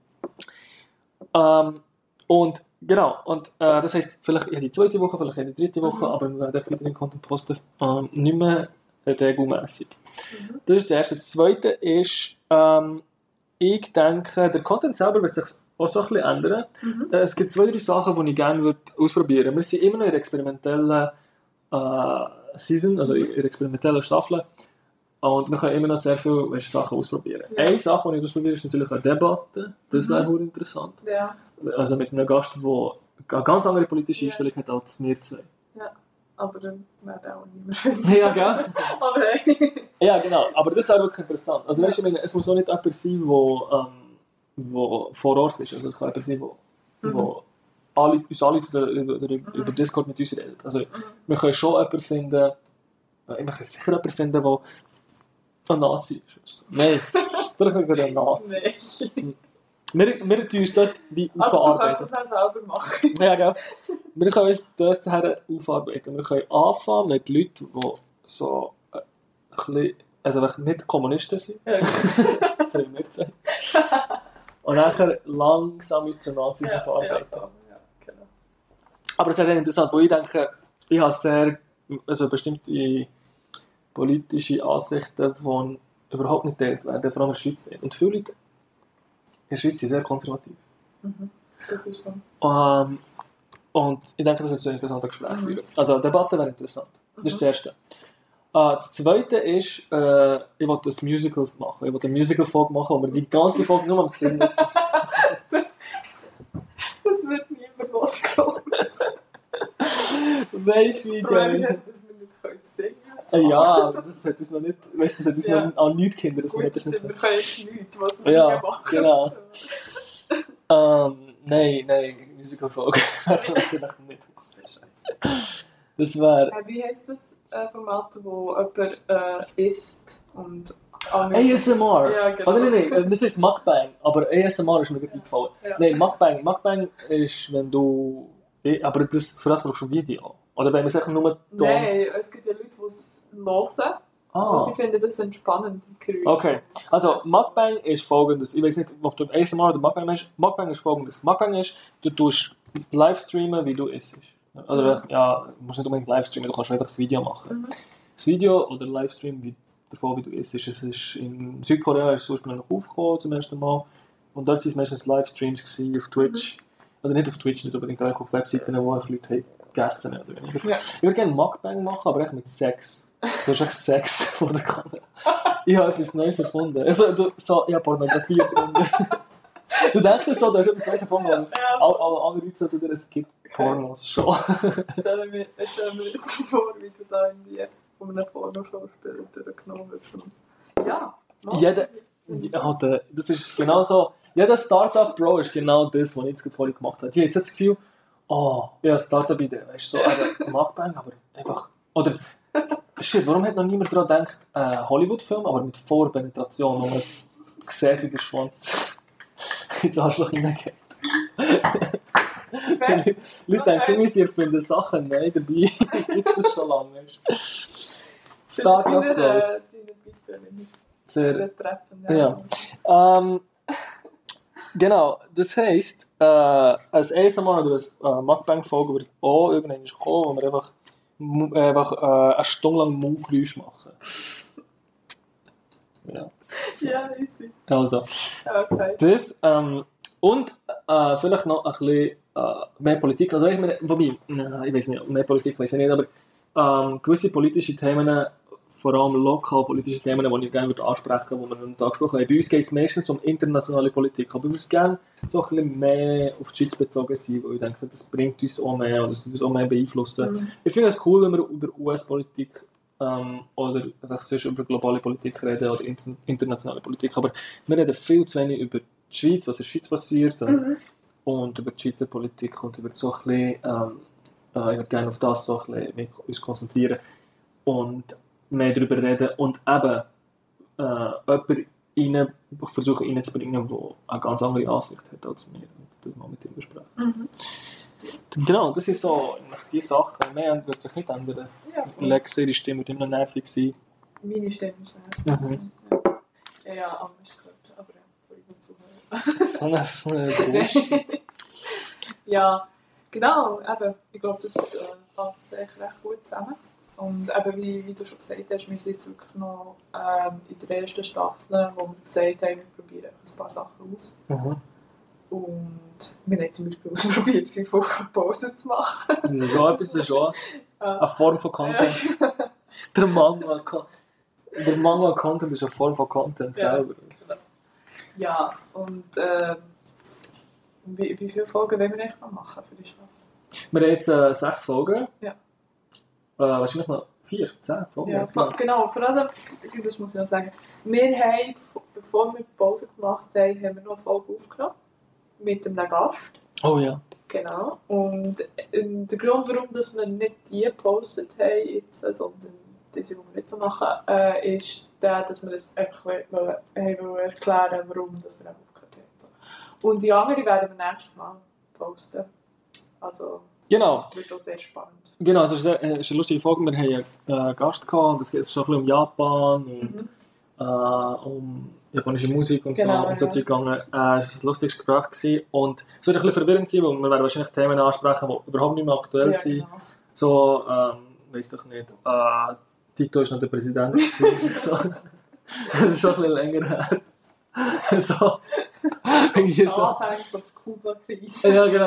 Ähm, und genau, und äh, das heisst, vielleicht in die zweite Woche, vielleicht in die dritte Woche, mhm. aber wir werden wieder den Content posten, äh, nicht mehr regelmäßig. Mhm. Das ist das Erste. Das Zweite ist, ähm, ich denke, der Content selber wird sich auch so ein bisschen ändern. Mhm. Es gibt zwei, drei Sachen, die ich gerne ausprobieren würde. Wir sind immer noch in der experimentellen äh, Season, also in der experimentellen Staffel. Und wir können immer noch sehr viele weißt, Sachen ausprobieren. Ja. Eine Sache, die ich ausprobiere, ist natürlich eine Debatte. Das mhm. wäre interessant. Ja. Also mit einem Gast, der eine ganz andere politische Einstellung ja. hat als wir zwei. Ja, aber dann wäre auch nicht mehr finden. Ja, gell? Aber hey. Ja, genau. Aber das ist auch wirklich interessant. Also, ja. weißt, ich meine, es muss auch nicht jemand sein, der ähm, vor Ort ist. Also, es kann jemand sein, der mhm. alle, uns alle über, über, mhm. über Discord mit uns redet. Also, mhm. wir können schon jemanden finden, wir können sicher jemanden finden, der ein Nazi ist. Nein, vielleicht nicht ein Nazi. Nein. Wir, wir tun uns dort wie also aufarbeiten. Also du kannst das auch selber machen. Ja, genau. Wir können uns dort aufarbeiten. Wir können anfangen mit Leuten, die so ein bisschen, also nicht Kommunisten sind. Ja, okay. Das sollen wir sagen. Und nachher langsam uns zu Nazis ja, aufarbeiten. Ja, ja, genau. Aber es ist sehr interessant, wo ich denke, ich habe sehr, also bestimmte politische Ansichten, die überhaupt nicht geteilt werden, vor allem in der Schweiz nicht. Und viele Leute in der Schweiz sind sehr konservativ. Mhm. Das ist so. Um, und ich denke, das wird zu einem interessanten Gespräch führen. Mhm. Also eine Debatte wäre interessant. Das ist das Erste. Uh, das Zweite ist, äh, ich wollte ein Musical machen. Ich wollte eine Musical-Folge machen, wo wir die ganze Folge nur am Singen sind. Das wird niemand loskommen. Weißt du, wie geil? Ja, aber das hat uns noch nicht, weißt, das hat uns ja. noch an nichts Kinder. Gut, das nicht wir können jetzt nichts, was wir ja, machen. Genau. ähm, nein, nein, Musical-Folge. Das ist nicht. Das wäre... Äh, wie heisst das äh, Format, wo jemand äh, isst und... A S M R! Ja, genau. Oder nein, nein, das ist Mukbang, aber A S M R ist mir gut eingefallen. Ja. Nein, Mukbang, Mukbang ist, wenn du... Aber das, für das brauchst du ein Video. Oder wenn wir es nur Ton... Nein, es gibt ja Leute, die es hören. Ah. Und sie finden das entspannend. Okay, also Mukbang ist folgendes. Ich weiß nicht, ob du A S M R oder Mukbang meinst. Mukbang ist folgendes. Mukbang ist, du tust livestreamen, wie du isst. Also mhm. ja, du musst nicht unbedingt livestreamen, du kannst einfach das Video machen. Mhm. Das Video oder Livestream wie, davon, wie du isst, es ist in Südkorea ist es ursprünglich aufgekommen zum ersten Mal. Und dort waren es meistens Livestreams auf Twitch. Mhm. Oder nicht auf Twitch, nicht unbedingt auf Webseiten, wo Leute haben gegessen haben. Ja. Ich würde gerne Mukbang machen, aber echt mit Sex. Du hast echt Sex vor der Kamera. Ich habe etwas Neues erfunden. Also, du, so, ich habe Pornografie erfunden. Du denkst so, du hast etwas Neues erfunden, weil ja. alle, alle anderen Leute so, es gibt Pornos schon. Stell mir, stell mir jetzt vor, wie du da in die von einem Pornoschauspieler durchgenommen wirst. Ja, Jeder, ja, das ist genau so. Jeder Startup-Bro ist genau das, was ich jetzt vorhin gemacht habe. Die haben jetzt das Gefühl, oh, ich habe eine Startup-Idee, weißt du, so ein Mukbang, aber einfach, oder, shit, warum hat noch niemand daran gedacht, ein äh, Hollywood-Film, aber mit Vorpenetration, wo man sieht, wie der Schwanz ins Arschloch hineingeht. Die Leute denken, wir sind für Sachen, nein, dabei gibt es das schon lange, weißt du. Startup-Bros. Sehr, sehr treffend, ja. ja. Ähm, Genau, das heisst, äh, als A S M R oder als äh, Mukbang-Folge wird auch irgendwann kommen, wo wir einfach, einfach äh, eine Stunde lang Mundgeräusche machen. Ja, so. Ja, easy. Also, okay. Das, ähm, und äh, vielleicht noch ein bisschen äh, mehr Politik. Also, ich meine, wobei, äh, ich weiß nicht, mehr Politik weiß ich nicht, aber ähm, gewisse politische Themen, vor allem lokal politische Themen, die ich gerne ansprechen würde, die wir noch angesprochen haben. Bei uns geht es meistens um internationale Politik, aber ich würde gerne so ein bisschen mehr auf die Schweiz bezogen sein, weil ich denke, das bringt uns auch mehr und das tut uns auch mehr beeinflussen. Mhm. Ich finde es cool, wenn wir über U S-Politik äh, ähm, oder einfach sonst über globale Politik reden oder inter- internationale Politik. Aber wir reden viel zu wenig über die Schweiz, was in der Schweiz passiert und, Mhm. und über die Schweizer Politik und über so ein bisschen, ähm, äh, ich würde gerne auf das so ein bisschen mehr uns konzentrieren und mehr darüber reden und eben äh, jemanden rein, versuchen reinzubringen, der eine ganz andere Ansicht hat als wir und das mal mit ihm besprechen. Mhm. Genau, das ist so die Sache. Mehr wird sich nicht ändern. Ja, voll. Lex, ihre Stimme wird immer nervig sein. Meine Stimme ist nervig. Mhm. Ja, ja, anders gehört, aber ja, von unseren Zuhörern. So eine, so eine Bullshit. Ja, genau, eben, ich glaube, das äh, passt echt recht gut zusammen. Und eben, wie, wie du schon gesagt hast, wir sind jetzt wirklich noch ähm, in der ersten Staffel, wo wir gesagt haben, wir probieren ein paar Sachen aus. Mhm. Und wir haben zum Beispiel ausprobiert, fünf Wochen Pause zu machen. Das ist schon etwas, das ist schon eine Form von Content. Der Mangel an, Con- der Mangel an Content ist eine Form von Content Ja. selber. Ja, und ähm, wie, wie viele Folgen wollen wir eigentlich noch machen für die Staffel? Wir haben jetzt äh, sechs Folgen. Ja. Äh, wahrscheinlich noch vier, zehn Folgen. Ja, jetzt vor, noch. genau, vor allem, das muss ich noch sagen, wir haben, bevor wir die Pause gemacht haben, haben wir noch eine Folge aufgenommen mit einem Gast. Oh ja. Genau. Und äh, der Grund, warum dass wir nicht die gepostet haben, jetzt, äh, sondern diese, die wir jetzt machen, äh, ist der, dass wir das einfach wollen, wollen erklären, warum dass wir aufgehört haben. Und die andere werden wir nächstes Mal posten. Also, Genau. das wird auch sehr spannend. Genau, es ist, eine- es ist eine lustige Folge. Wir haben einen äh, Gast gehabt und es geht schon ein bisschen um Japan und Mhm. äh, um japanische Musik und Genau, so, und so ja. Zeug gegangen. Äh, es war ein lustiges Gespräch gewesen. Und es wird ein bisschen verwirrend sein, weil wir werden wahrscheinlich Themen ansprechen, die überhaupt nicht mehr aktuell Ja, sind. genau. So, ähm, weiß doch nicht, äh, Tito ist noch der Präsident gewesen. So. Das ist schon ein bisschen länger her. So, irgendwie so. Anfang von der Kuba-Krise. Ja, genau.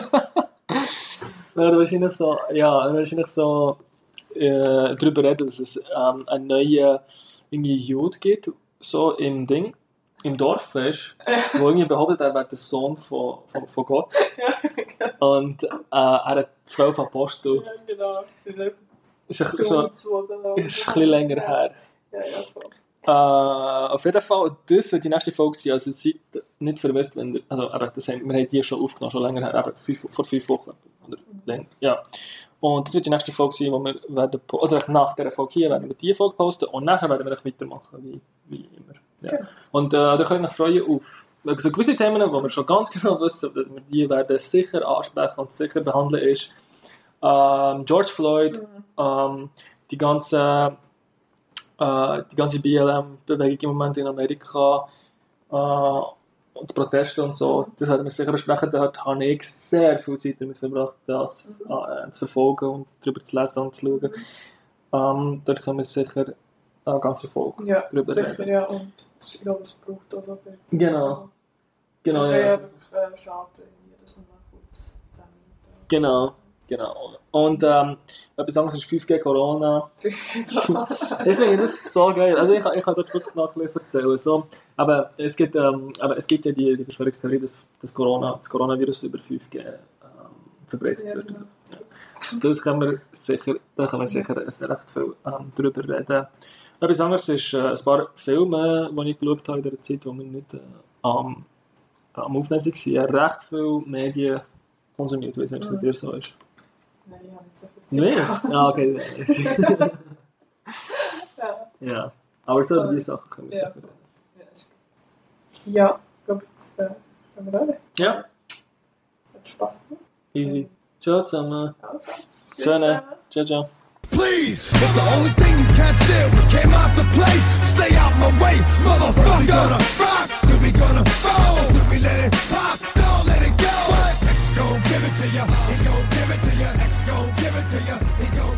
Wir werden wahrscheinlich so, ja, wahrscheinlich so äh, darüber reden, dass es ähm, einen neuen irgendwie Jude gibt, so im Ding, im Dorf ist, wo irgendwie behauptet, er wäre der Sohn von, von, von Gott. Und äh, er hat zwölf Apostel. Ja, genau. Ist ein, schon, Dudes, die da- ist ein bisschen länger her. Ja, ja, voll. Äh, auf jeden Fall, das wird die nächste Folge sein. Also seid nicht verwirrt, wenn ihr, also eben, das haben, wir haben die schon aufgenommen, schon länger her, eben fünf, vor fünf Wochen oder länger. Ja. Und das wird die nächste Folge sein, wo wir werden, po- oder nach dieser Folge hier werden wir die Folge posten und nachher werden wir weitermachen, wie, wie immer. Ja. Okay. Und äh, da könnt ihr euch freuen auf so gewisse Themen, wo wir schon ganz genau wissen, dass wir die werden sicher ansprechen und sicher behandeln ist. Ähm, George Floyd, Mhm. ähm, die ganze äh, die ganze B L M-Bewegung im Moment in Amerika äh, und die Proteste und so, das werden wir sicher besprechen. Dort habe ich sehr viel Zeit damit verbracht, das äh, zu verfolgen und darüber zu lesen und zu schauen. Ähm, dort können wir sicher eine ganze Folge Ja, drüber sicher, reden. ja. Und ich glaube, es braucht auch so viel Zeit. Genau. Genau, Es wäre ja. ja wirklich äh, schade, irgendwie, dass wir mal kurz zehn Minuten... Genau, genau. Und ähm, etwas anderes ist fünf G Corona. Ich finde das so geil. Also ich, ich kann dort wirklich noch ein bisschen erzählen. So, aber, es gibt, ähm, aber es gibt ja die, die Verschwörungstheorie, dass das, Corona, das Coronavirus über fünf G ähm, verbreitet Ja, wird. genau. Ja. Das können wir sicher, da können wir sicher recht viel ähm, darüber reden. Etwas anderes ist äh, ein paar Filme, die ich geschaut habe in der Zeit, wo wir nicht äh, am, am Aufnehmen waren. Ich habe recht viele Medien konsumiert. Ich weiß nicht, ob es mit dir so ist. Nein, ich habe nicht so viel Zeit. Nee? Ah, okay. Ja, Ja. Aber so über diese Sachen können wir Ja. sicher reden. ja, ist gut. Ja, ich glaube, jetzt äh, können wir alle. Ja, Hat Spaß gemacht. easy. Ciao zusammen. Also, tschüss Schöne. zusammen. Ciao, ciao. Please, the only thing you can't steal was came out to play. Stay out my way, motherfucker. We gonna rock, then we gonna roll. Then we let it pop, don't let it go. X gon' give it to ya, he gon' give it to ya. X gon' give it to ya, he gon'